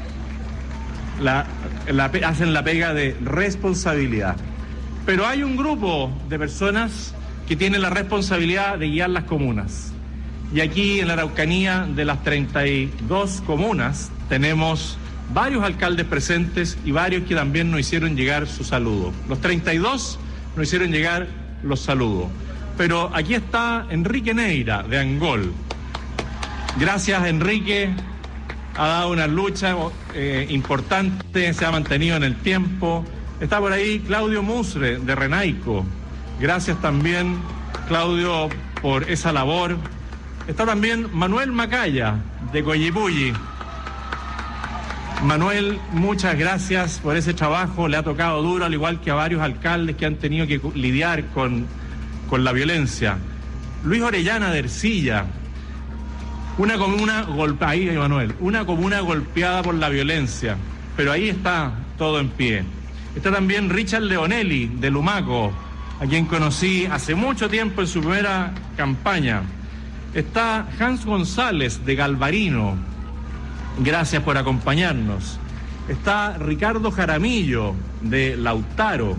hacen la pega de responsabilidad. Pero hay un grupo de personas que tienen la responsabilidad de guiar las comunas. Y aquí en la Araucanía, de las 32 comunas, tenemos varios alcaldes presentes y varios que también nos hicieron llegar su saludo. Los 32 nos hicieron llegar los saludos. Pero aquí está Enrique Neira, de Angol. Gracias, Enrique. Ha dado una lucha importante, se ha mantenido en el tiempo. Está por ahí Claudio Musre, de Renaico. Gracias también, Claudio, por esa labor. Está también Manuel Macaya, de Coyipulli. Manuel, muchas gracias por ese trabajo. Le ha tocado duro, al igual que a varios alcaldes que han tenido que lidiar con la violencia. Luis Orellana, de Ercilla. Una comuna golpeada por la violencia. pero ahí está todo en pie. Está también Richard Leonelli, de Lumaco, a quien conocí hace mucho tiempo en su primera campaña. Está Hans González, de Galvarino. Gracias por acompañarnos. Está Ricardo Jaramillo, de Lautaro.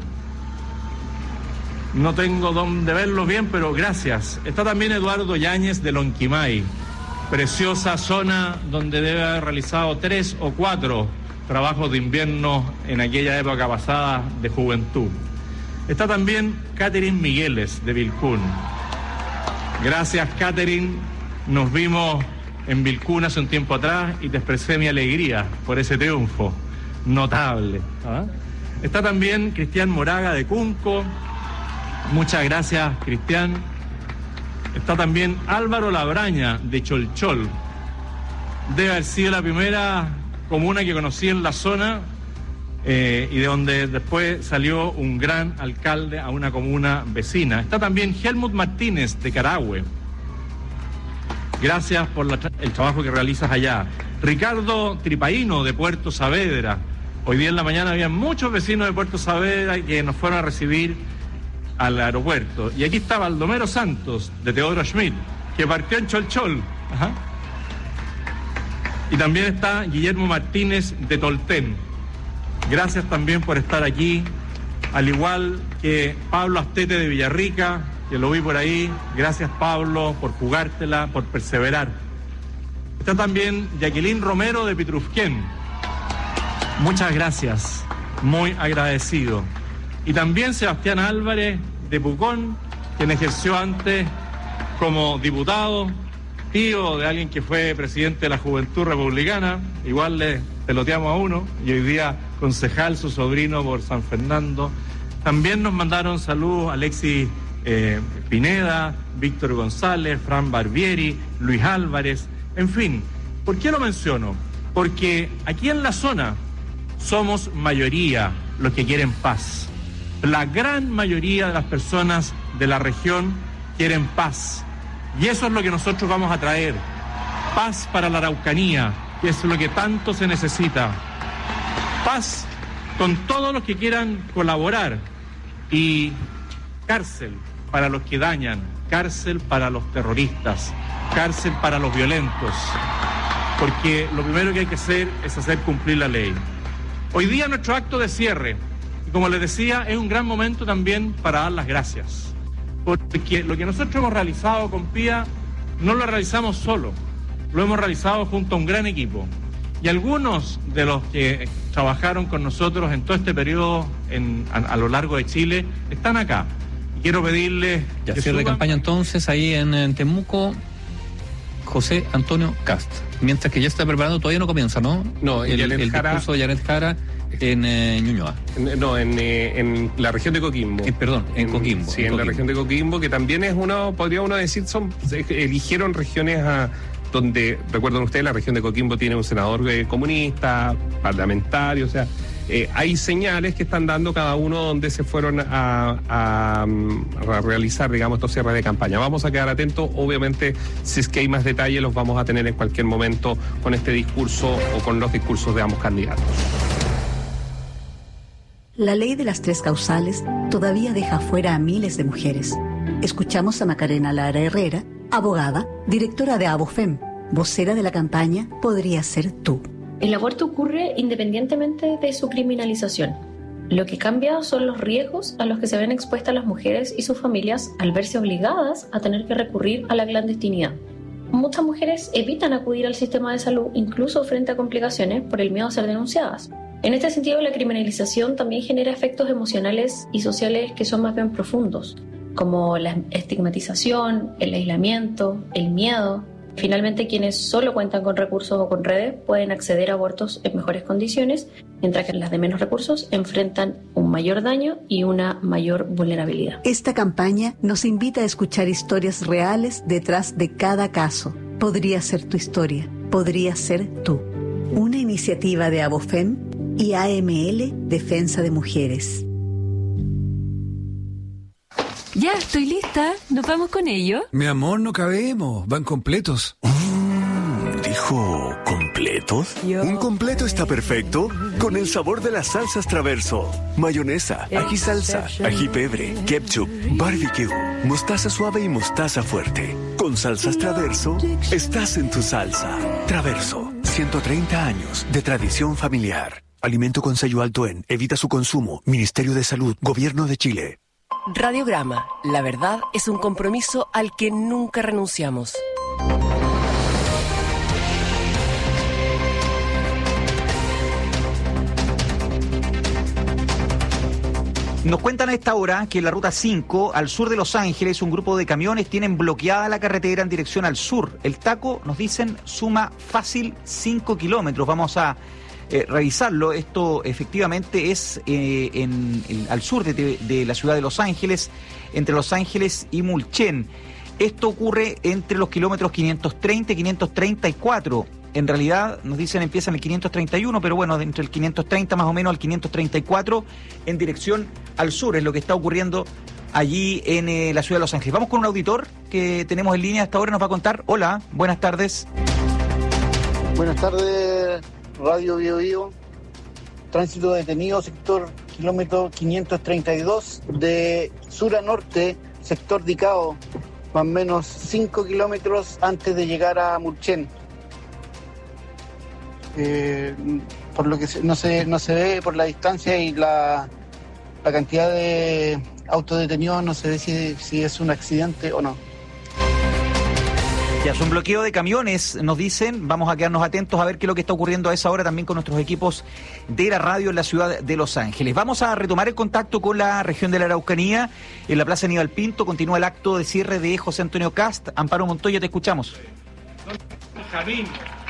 No tengo dónde verlo bien, pero gracias. Está también Eduardo Yáñez, de Lonquimay. Preciosa zona donde debe haber realizado 3 o 4 trabajos de invierno en aquella época pasada de juventud. Está también Catherine Migueles, de Vilcún. Gracias, Catherine. Nos vimos en Vilcún hace un tiempo atrás y te expresé mi alegría por ese triunfo notable. Está también Cristian Moraga, de Cunco. Muchas gracias, Cristian. Está también Álvaro Labraña, de Cholchol. Debe haber sido la primera comuna que conocí en la zona y de donde después salió un gran alcalde a una comuna vecina. Está también Helmut Martínez, de Carahue. Gracias por el trabajo que realizas allá. Ricardo Tripaíno, de Puerto Saavedra. Hoy día en la mañana había muchos vecinos de Puerto Saavedra que nos fueron a recibir al aeropuerto. Y aquí está Baldomero Santos, de Teodoro Schmidt, que partió en Cholchol. Ajá. Y también está Guillermo Martínez, de Tolten. Gracias también por estar aquí, al igual que Pablo Astete, de Villarrica, que lo vi por ahí. Gracias, Pablo, por jugártela, por perseverar. Está también Jacqueline Romero, de Pitrufquén. Muchas gracias, muy agradecido. Y también Sebastián Álvarez, de Pucón, quien ejerció antes como diputado, tío de alguien que fue presidente de la Juventud Republicana. Igual le peloteamos a uno, y hoy día concejal, su sobrino, por San Fernando. También nos mandaron saludos Alexis Pineda, Víctor González, Fran Barbieri, Luis Álvarez, en fin. ¿Por qué lo menciono? Porque aquí en la zona somos mayoría los que quieren paz. La gran mayoría de las personas de la región quieren paz. Y eso es lo que nosotros vamos a traer. Paz para la Araucanía, que es lo que tanto se necesita. Paz con todos los que quieran colaborar. Y cárcel para los que dañan, cárcel para los terroristas, cárcel para los violentos. Porque lo primero que hay que hacer es hacer cumplir la ley. Hoy día nuestro acto de cierre, y como les decía, es un gran momento también para dar las gracias. Porque lo que nosotros hemos realizado con PIA no lo realizamos solo, lo hemos realizado junto a un gran equipo. Y algunos de los que trabajaron con nosotros en todo este periodo a lo largo de Chile están acá. Y quiero pedirles... Ya cierre de campaña entonces ahí en Temuco, José Antonio Cast. Mientras que ya está preparando, todavía no comienza, ¿no? No, el discurso de Janet Jara en Ñuñoa. No, en la región de Coquimbo. Perdón, en Coquimbo. Sí, en la región de Coquimbo, que también es podría uno decir, eligieron regiones donde, recuerdan ustedes, la región de Coquimbo tiene un senador comunista, parlamentario, o sea, hay señales que están dando cada uno donde se fueron a realizar, digamos, estos cierres de campaña. Vamos a quedar atentos, obviamente, si es que hay más detalles, los vamos a tener en cualquier momento con este discurso o con los discursos de ambos candidatos. La ley de las 3 causales todavía deja fuera a miles de mujeres. Escuchamos a Macarena Lara Herrera, abogada, directora de ABOFEM, vocera de la campaña Podría Ser Tú. El aborto ocurre independientemente de su criminalización. Lo que cambia son los riesgos a los que se ven expuestas las mujeres y sus familias al verse obligadas a tener que recurrir a la clandestinidad. Muchas mujeres evitan acudir al sistema de salud incluso frente a complicaciones por el miedo a ser denunciadas. En este sentido, la criminalización también genera efectos emocionales y sociales que son más bien profundos, como la estigmatización, el aislamiento, el miedo. Finalmente, quienes solo cuentan con recursos o con redes pueden acceder a abortos en mejores condiciones, mientras que las de menos recursos enfrentan un mayor daño y una mayor vulnerabilidad. Esta campaña nos invita a escuchar historias reales detrás de cada caso. Podría ser tu historia, podría ser tú. Una iniciativa de ABOFEM y AML Defensa de Mujeres. Ya, estoy lista. ¿Nos vamos con ello? Mi amor, no cabemos. Van completos. Dijo completos. ¿Completos? Un completo está perfecto con el sabor de las salsas Traverso. Mayonesa, ají salsa, ají pebre, ketchup, barbecue, mostaza suave y mostaza fuerte. Con salsas Traverso, estás en tu salsa. Traverso, 130 años de tradición familiar. Alimento con sello alto en. Evita su consumo. Ministerio de Salud. Gobierno de Chile. Radiograma. La verdad es un compromiso al que nunca renunciamos. Nos cuentan a esta hora que en la ruta 5, al sur de Los Ángeles, un grupo de camiones tienen bloqueada la carretera en dirección al sur. El taco, nos dicen, suma fácil 5 kilómetros. Vamos a revisarlo. Esto efectivamente es al sur de la ciudad de Los Ángeles, entre Los Ángeles y Mulchen. Esto ocurre entre los kilómetros 530 y 534. En realidad, nos dicen, empieza en el 531, pero bueno, entre el 530 más o menos al 534, en dirección al sur, es lo que está ocurriendo allí en la ciudad de Los Ángeles. Vamos con un auditor que tenemos en línea hasta ahora, nos va a contar. Hola, buenas tardes. Buenas tardes, Radio Bio Bio. Tránsito detenido, sector kilómetro 532, de sur a norte, sector Dicao, más o menos 5 kilómetros antes de llegar a Mulchen. Por lo que no se ve por la distancia y la cantidad de autos detenidos, no se ve si es un accidente o no. Ya, es un bloqueo de camiones, nos dicen. Vamos a quedarnos atentos a ver qué es lo que está ocurriendo a esa hora también con nuestros equipos de la radio en la ciudad de Los Ángeles. Vamos a retomar el contacto con la región de la Araucanía. En la Plaza Aníbal Pinto continúa el acto de cierre de José Antonio Cast. Amparo Montoya, te escuchamos. Jamín.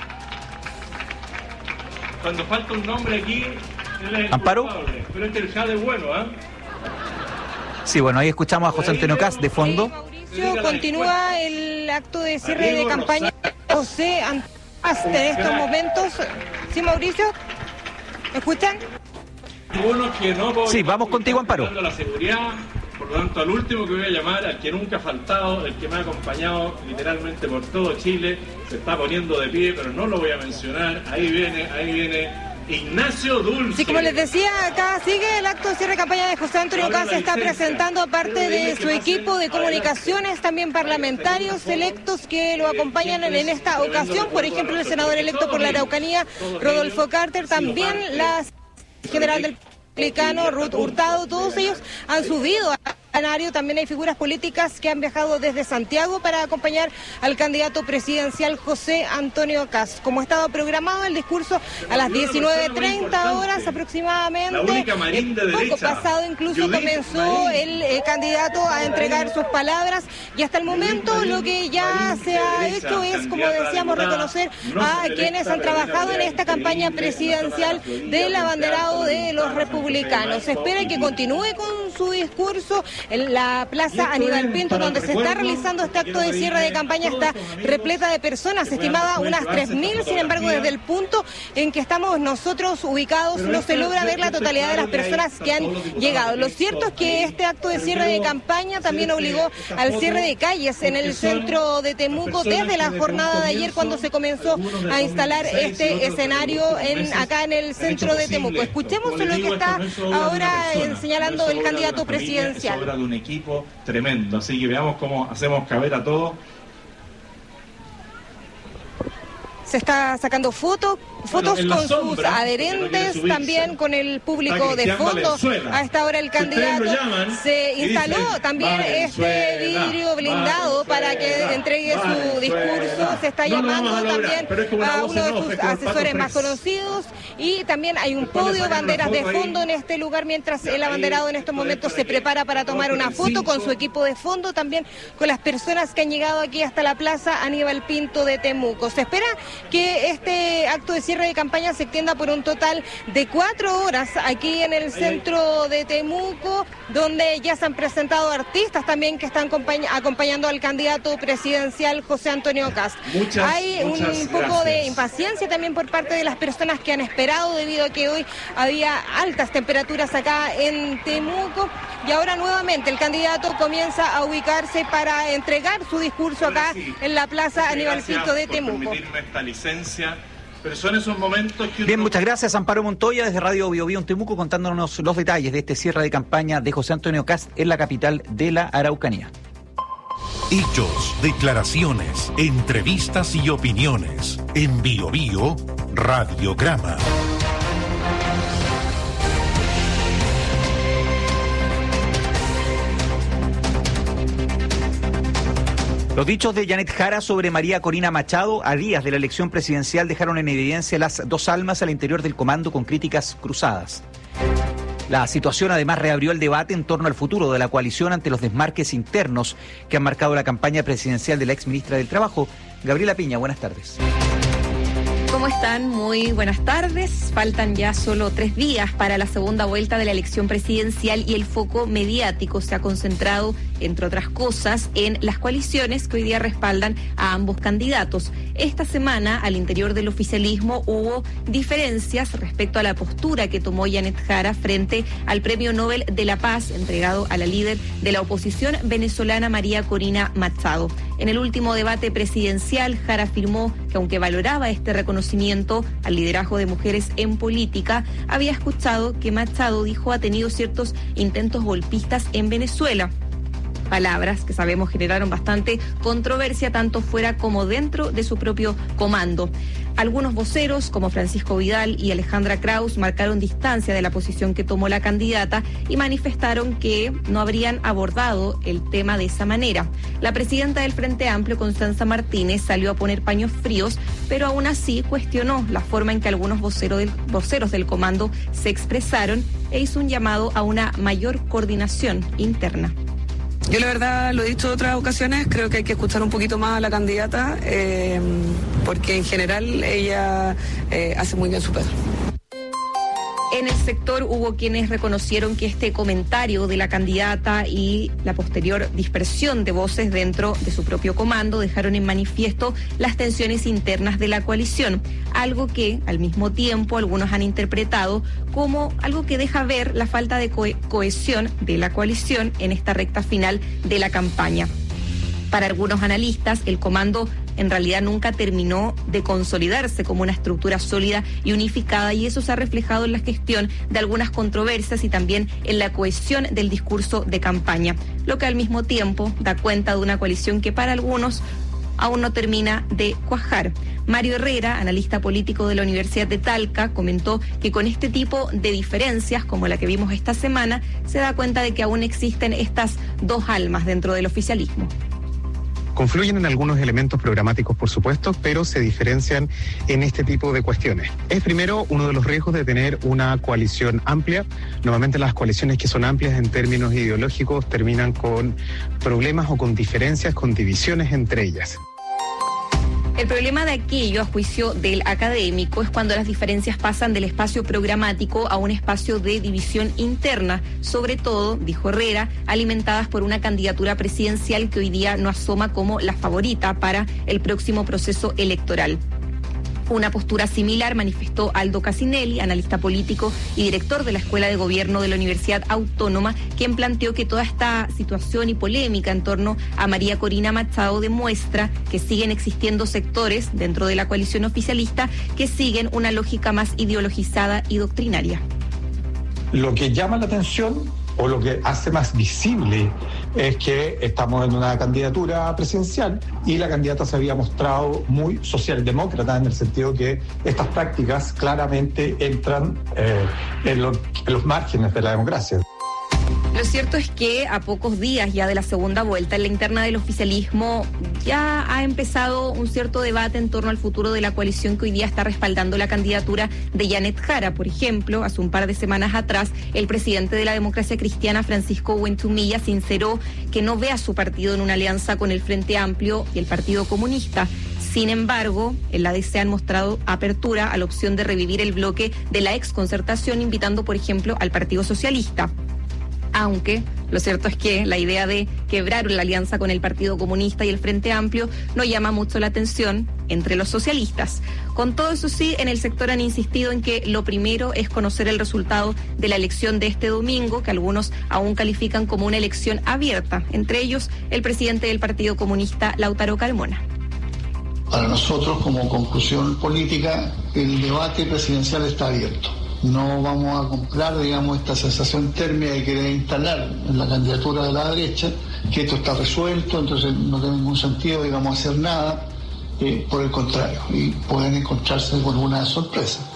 Cuando falta un nombre aquí, él es el ¿Amparo? culpable, pero este es el jade bueno, ¿ah? Sí, bueno, ahí escuchamos a José Antonio Cast de fondo. Continúa el acto de cierre de campaña José Antonio Cast en estos momentos. ¿Sí, Mauricio? ¿Me escuchan? Sí, vamos contigo, Amparo. La seguridad, por lo tanto, al último que voy a llamar, al que nunca ha faltado, el que me ha acompañado literalmente por todo Chile, se está poniendo de pie, pero no lo voy a mencionar. Ahí viene Ignacio Dulce. Sí, como les decía, acá sigue el acto de cierre de campaña de José Antonio Cast. Se está presentando a parte de su equipo de comunicaciones, también parlamentarios electos que lo acompañan en esta ocasión. Por ejemplo, el senador electo por la Araucanía, Rodolfo Carter, también la general del Republicano, Ruth Hurtado. Todos ellos han subido a escenario. También hay figuras políticas que han viajado desde Santiago para acompañar al candidato presidencial José Antonio Cast. Como estaba programado el discurso a las 19:30 horas aproximadamente, poco pasado incluso comenzó el candidato a entregar sus palabras, y hasta el momento lo que ya se ha hecho es, como decíamos, reconocer a quienes han trabajado en esta campaña presidencial del abanderado de los republicanos. Se espera que continúe con su discurso. En la Plaza Aníbal Pinto, donde se está realizando este acto de cierre de campaña, está repleta de personas, estimada unas 3.000, sin embargo, desde el punto en que estamos nosotros ubicados, no se logra ver la totalidad de las personas que han llegado. Lo cierto es que este acto de cierre de campaña también obligó al cierre de calles en el centro de Temuco desde la jornada de ayer, cuando se comenzó a instalar este escenario acá en el centro de Temuco. Escuchemos lo que está ahora señalando el candidato presidencial. De un equipo tremendo, así que veamos cómo hacemos caber a todos. Se está sacando fotos con sus adherentes, también con el público de fondo. A esta hora el candidato se instaló también este vidrio blindado para que entregue su discurso. Se está llamando también a uno de sus asesores más conocidos, y también hay un podio, banderas de fondo en este lugar, mientras el abanderado en estos momentos se prepara para tomar una foto con su equipo de fondo, también con las personas que han llegado aquí hasta la Plaza Aníbal Pinto de Temuco. Se espera que este acto de cierre de campaña se extienda por un total de 4 horas aquí en el centro de Temuco, donde ya se han presentado artistas también que están acompañando al candidato presidencial José Antonio Cast. Hay un poco de impaciencia también por parte de las personas que han esperado, debido a que hoy había altas temperaturas acá en Temuco, y ahora nuevamente el candidato comienza a ubicarse para entregar su discurso acá en la Plaza Aníbal Pinto de Temuco. Esta licencia Pero son esos momentos que... Bien, muchas gracias, Amparo Montoya, desde Radio Bio Bio en Temuco, contándonos los detalles de este cierre de campaña de José Antonio Kast en la capital de la Araucanía. Hechos, declaraciones, entrevistas y opiniones. En Bio Bio, Radiograma. Los dichos de Janet Jara sobre María Corina Machado a días de la elección presidencial dejaron en evidencia las dos almas al interior del comando con críticas cruzadas. La situación además reabrió el debate en torno al futuro de la coalición ante los desmarques internos que han marcado la campaña presidencial de la exministra del Trabajo. Gabriela Piña, buenas tardes. ¿Cómo están? Muy buenas tardes. Faltan ya solo 3 días para la segunda vuelta de la elección presidencial y el foco mediático se ha concentrado, entre otras cosas, en las coaliciones que hoy día respaldan a ambos candidatos. Esta semana, al interior del oficialismo, hubo diferencias respecto a la postura que tomó Janet Jara frente al Premio Nobel de la Paz entregado a la líder de la oposición venezolana María Corina Machado. En el último debate presidencial, Jara afirmó que aunque valoraba este reconocimiento al liderazgo de mujeres en política, había escuchado que Machado dijo ha tenido ciertos intentos golpistas en Venezuela. Palabras que sabemos generaron bastante controversia tanto fuera como dentro de su propio comando. Algunos voceros, como Francisco Vidal y Alejandra Kraus, marcaron distancia de la posición que tomó la candidata y manifestaron que no habrían abordado el tema de esa manera. La presidenta del Frente Amplio, Constanza Martínez, salió a poner paños fríos, pero aún así cuestionó la forma en que algunos voceros del comando se expresaron e hizo un llamado a una mayor coordinación interna. Yo la verdad lo he dicho en otras ocasiones, creo que hay que escuchar un poquito más a la candidata, porque en general ella hace muy bien su peso. En el sector hubo quienes reconocieron que este comentario de la candidata y la posterior dispersión de voces dentro de su propio comando dejaron en manifiesto las tensiones internas de la coalición, algo que al mismo tiempo algunos han interpretado como algo que deja ver la falta de cohesión de la coalición en esta recta final de la campaña. Para algunos analistas, el comando en realidad nunca terminó de consolidarse como una estructura sólida y unificada, y eso se ha reflejado en la gestión de algunas controversias y también en la cohesión del discurso de campaña, lo que al mismo tiempo da cuenta de una coalición que para algunos aún no termina de cuajar. Mario Herrera, analista político de la Universidad de Talca, comentó que con este tipo de diferencias, como la que vimos esta semana, se da cuenta de que aún existen estas dos almas dentro del oficialismo. Confluyen en algunos elementos programáticos, por supuesto, pero se diferencian en este tipo de cuestiones. Es primero uno de los riesgos de tener una coalición amplia. Normalmente las coaliciones que son amplias en términos ideológicos terminan con problemas o con diferencias, con divisiones entre ellas. El problema de aquello, a juicio del académico, es cuando las diferencias pasan del espacio programático a un espacio de división interna, sobre todo, dijo Herrera, alimentadas por una candidatura presidencial que hoy día no asoma como la favorita para el próximo proceso electoral. Una postura similar manifestó Aldo Casinelli, analista político y director de la Escuela de Gobierno de la Universidad Autónoma, quien planteó que toda esta situación y polémica en torno a María Corina Machado demuestra que siguen existiendo sectores dentro de la coalición oficialista que siguen una lógica más ideologizada y doctrinaria. Lo que llama la atención o lo que hace más visible es que estamos en una candidatura presidencial y la candidata se había mostrado muy socialdemócrata en el sentido que estas prácticas claramente entran en los márgenes de la democracia. Lo cierto es que a pocos días ya de la segunda vuelta, en la interna del oficialismo ya ha empezado un cierto debate en torno al futuro de la coalición que hoy día está respaldando la candidatura de Janet Jara. Por ejemplo, hace un par de semanas atrás, el presidente de la Democracia Cristiana, Francisco Huentumilla, sinceró que no ve a su partido en una alianza con el Frente Amplio y el Partido Comunista. Sin embargo, en la DC han mostrado apertura a la opción de revivir el bloque de la exconcertación, invitando, por ejemplo, al Partido Socialista. Aunque lo cierto es que la idea de quebrar la alianza con el Partido Comunista y el Frente Amplio no llama mucho la atención entre los socialistas. Con todo eso sí, en el sector han insistido en que lo primero es conocer el resultado de la elección de este domingo, que algunos aún califican como una elección abierta, entre ellos el presidente del Partido Comunista, Lautaro Carmona. Para nosotros, como conclusión política, el debate presidencial está abierto. No vamos a comprar, digamos, esta sensación térmica de querer instalar en la candidatura de la derecha, que esto está resuelto, entonces no tiene ningún sentido, digamos, hacer nada. Por el contrario, y pueden encontrarse con una sorpresa.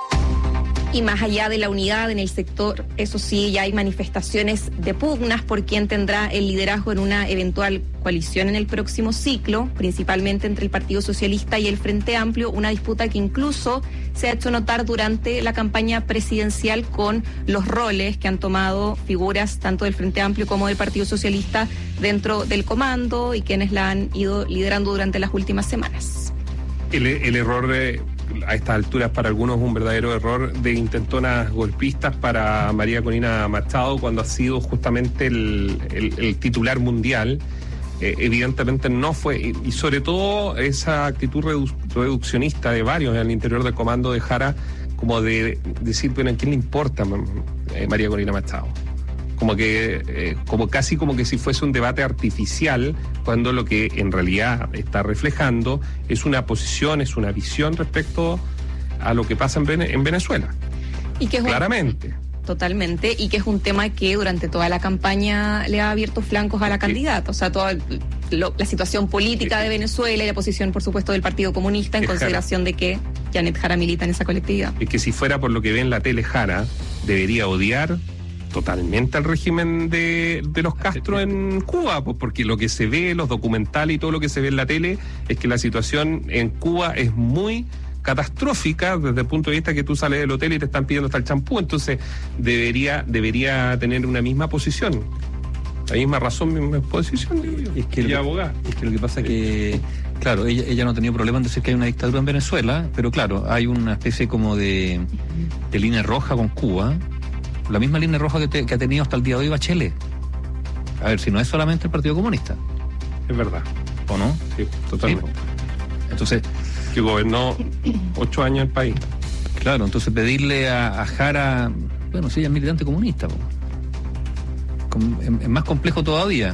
Y más allá de la unidad en el sector, eso sí, ya hay manifestaciones de pugnas por quién tendrá el liderazgo en una eventual coalición en el próximo ciclo, principalmente entre el Partido Socialista y el Frente Amplio, una disputa que incluso se ha hecho notar durante la campaña presidencial con los roles que han tomado figuras tanto del Frente Amplio como del Partido Socialista dentro del comando y quienes la han ido liderando durante las últimas semanas. El error a estas alturas para algunos un verdadero error de intentonas golpistas para María Corina Machado cuando ha sido justamente el titular mundial. Evidentemente no fue, y sobre todo esa actitud reduccionista de varios al interior del comando de Jara, como de decir, bueno, ¿a quién le importa María Corina Machado? Como que, como casi como que si fuese un debate artificial, cuando lo que en realidad está reflejando es una posición, es una visión respecto a lo que pasa en Venezuela. Y que es claramente. Totalmente, y que es un tema que durante toda la campaña le ha abierto flancos a la candidata, o sea, toda la situación política de Venezuela y la posición, por supuesto, del Partido Comunista en consideración de que Janet Jara milita en esa colectividad. Es que si fuera por lo que ve en la tele Jara, debería odiar totalmente al régimen de los Castro en Cuba, pues porque lo que se ve, los documentales y todo lo que se ve en la tele es que la situación en Cuba es muy catastrófica desde el punto de vista que tú sales del hotel y te están pidiendo hasta el champú, entonces debería tener una misma posición, la misma razón, misma posición, digo yo. Es que lo que pasa que, claro, ella no ha tenido problema en decir que hay una dictadura en Venezuela, pero claro, hay una especie como de línea roja con Cuba, la misma línea roja que ha tenido hasta el día de hoy Bachelet. A ver, si no es solamente el Partido Comunista. Es verdad. ¿O no? Sí, totalmente. Sí. Entonces, que gobernó 8 años el país. Claro, entonces pedirle a Jara, bueno, si ella es militante comunista, es más complejo todavía.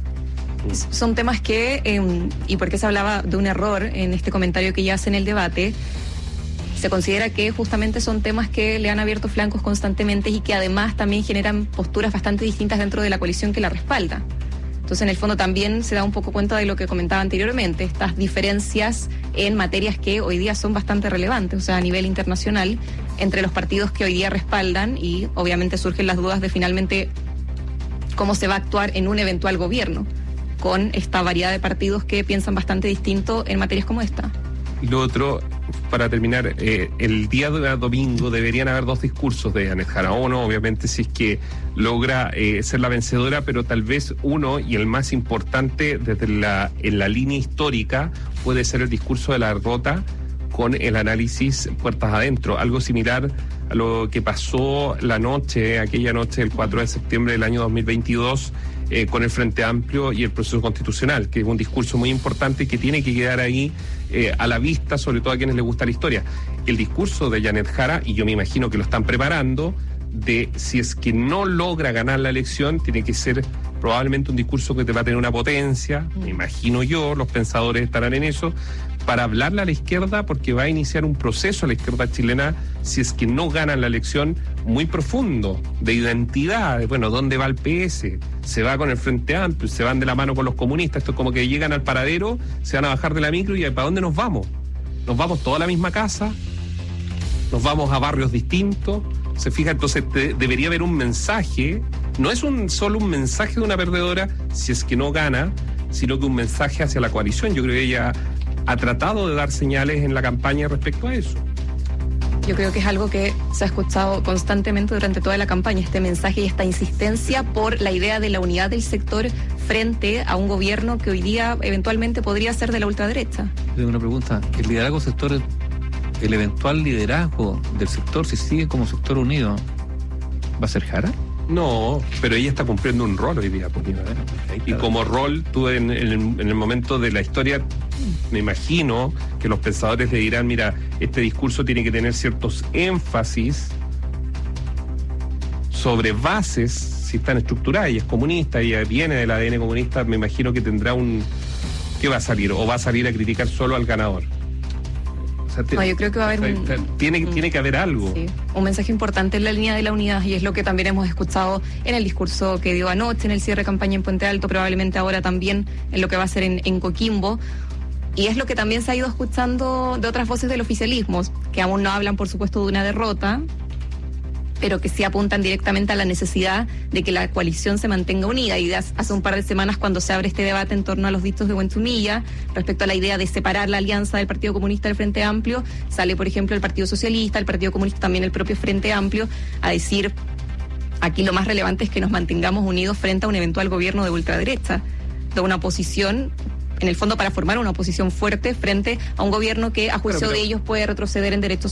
Son temas que, y porque se hablaba de un error en este comentario que ella hace en el debate, se considera que justamente son temas que le han abierto flancos constantemente y que además también generan posturas bastante distintas dentro de la coalición que la respalda. Entonces, en el fondo también se da un poco cuenta de lo que comentaba anteriormente, estas diferencias en materias que hoy día son bastante relevantes, o sea, a nivel internacional, entre los partidos que hoy día respaldan, y obviamente surgen las dudas de finalmente cómo se va a actuar en un eventual gobierno, con esta variedad de partidos que piensan bastante distinto en materias como esta. Y lo otro, para terminar, el día de domingo deberían haber 2 discursos de Janet Jara. Uno, obviamente, si es que logra ser la vencedora, pero tal vez uno, y el más importante en la línea histórica, puede ser el discurso de la derrota con el análisis puertas adentro, algo similar a lo que pasó aquella noche del 4 de septiembre del año 2022, con el Frente Amplio y el proceso constitucional, que es un discurso muy importante que tiene que quedar ahí a la vista, sobre todo a quienes les gusta la historia. El discurso de Janet Jara, y yo me imagino que lo están preparando, de si es que no logra ganar la elección, tiene que ser probablemente un discurso que te va a tener una potencia, me imagino yo, los pensadores estarán en eso, para hablarle a la izquierda, porque va a iniciar un proceso a la izquierda chilena, si es que no ganan la elección, muy profundo, de identidad, de, bueno, ¿dónde va el PS? Se va con el Frente Amplio, se van de la mano con los comunistas, esto es como que llegan al paradero, se van a bajar de la micro y ¿para dónde nos vamos? Nos vamos toda a la misma casa, nos vamos a barrios distintos, se fija, entonces debería haber un mensaje, no es solo un mensaje de una perdedora, si es que no gana, sino que un mensaje hacia la coalición. Yo creo que ella ha tratado de dar señales en la campaña respecto a eso. Yo creo que es algo que se ha escuchado constantemente durante toda la campaña, este mensaje y esta insistencia por la idea de la unidad del sector frente a un gobierno que hoy día eventualmente podría ser de la ultraderecha. Tengo una pregunta, ¿el liderazgo sector, el eventual liderazgo del sector, si sigue como sector unido, va a ser Jara? No, pero ella está cumpliendo un rol hoy día, pues, y como rol, tú en el momento de la historia, me imagino que los pensadores le dirán, mira, este discurso tiene que tener ciertos énfasis sobre bases, si están estructuradas, ella es comunista, ella viene del ADN comunista, me imagino que tendrá ¿qué va a salir? ¿O va a salir a criticar solo al ganador? O sea, yo creo que va a haber tiene que haber algo. Sí, un mensaje importante en la línea de la unidad, y es lo que también hemos escuchado en el discurso que dio anoche, en el cierre de campaña en Puente Alto, probablemente ahora también en lo que va a ser en Coquimbo. Y es lo que también se ha ido escuchando de otras voces del oficialismo, que aún no hablan, por supuesto, de una derrota, pero que sí apuntan directamente a la necesidad de que la coalición se mantenga unida. Y hace un par de semanas, cuando se abre este debate en torno a los dichos de Huentzumilla, respecto a la idea de separar la alianza del Partido Comunista del Frente Amplio, sale, por ejemplo, el Partido Socialista, el Partido Comunista, también el propio Frente Amplio, a decir, aquí lo más relevante es que nos mantengamos unidos frente a un eventual gobierno de ultraderecha, de una oposición, en el fondo para formar una oposición fuerte frente a un gobierno que, a juicio de ellos, puede retroceder en derechos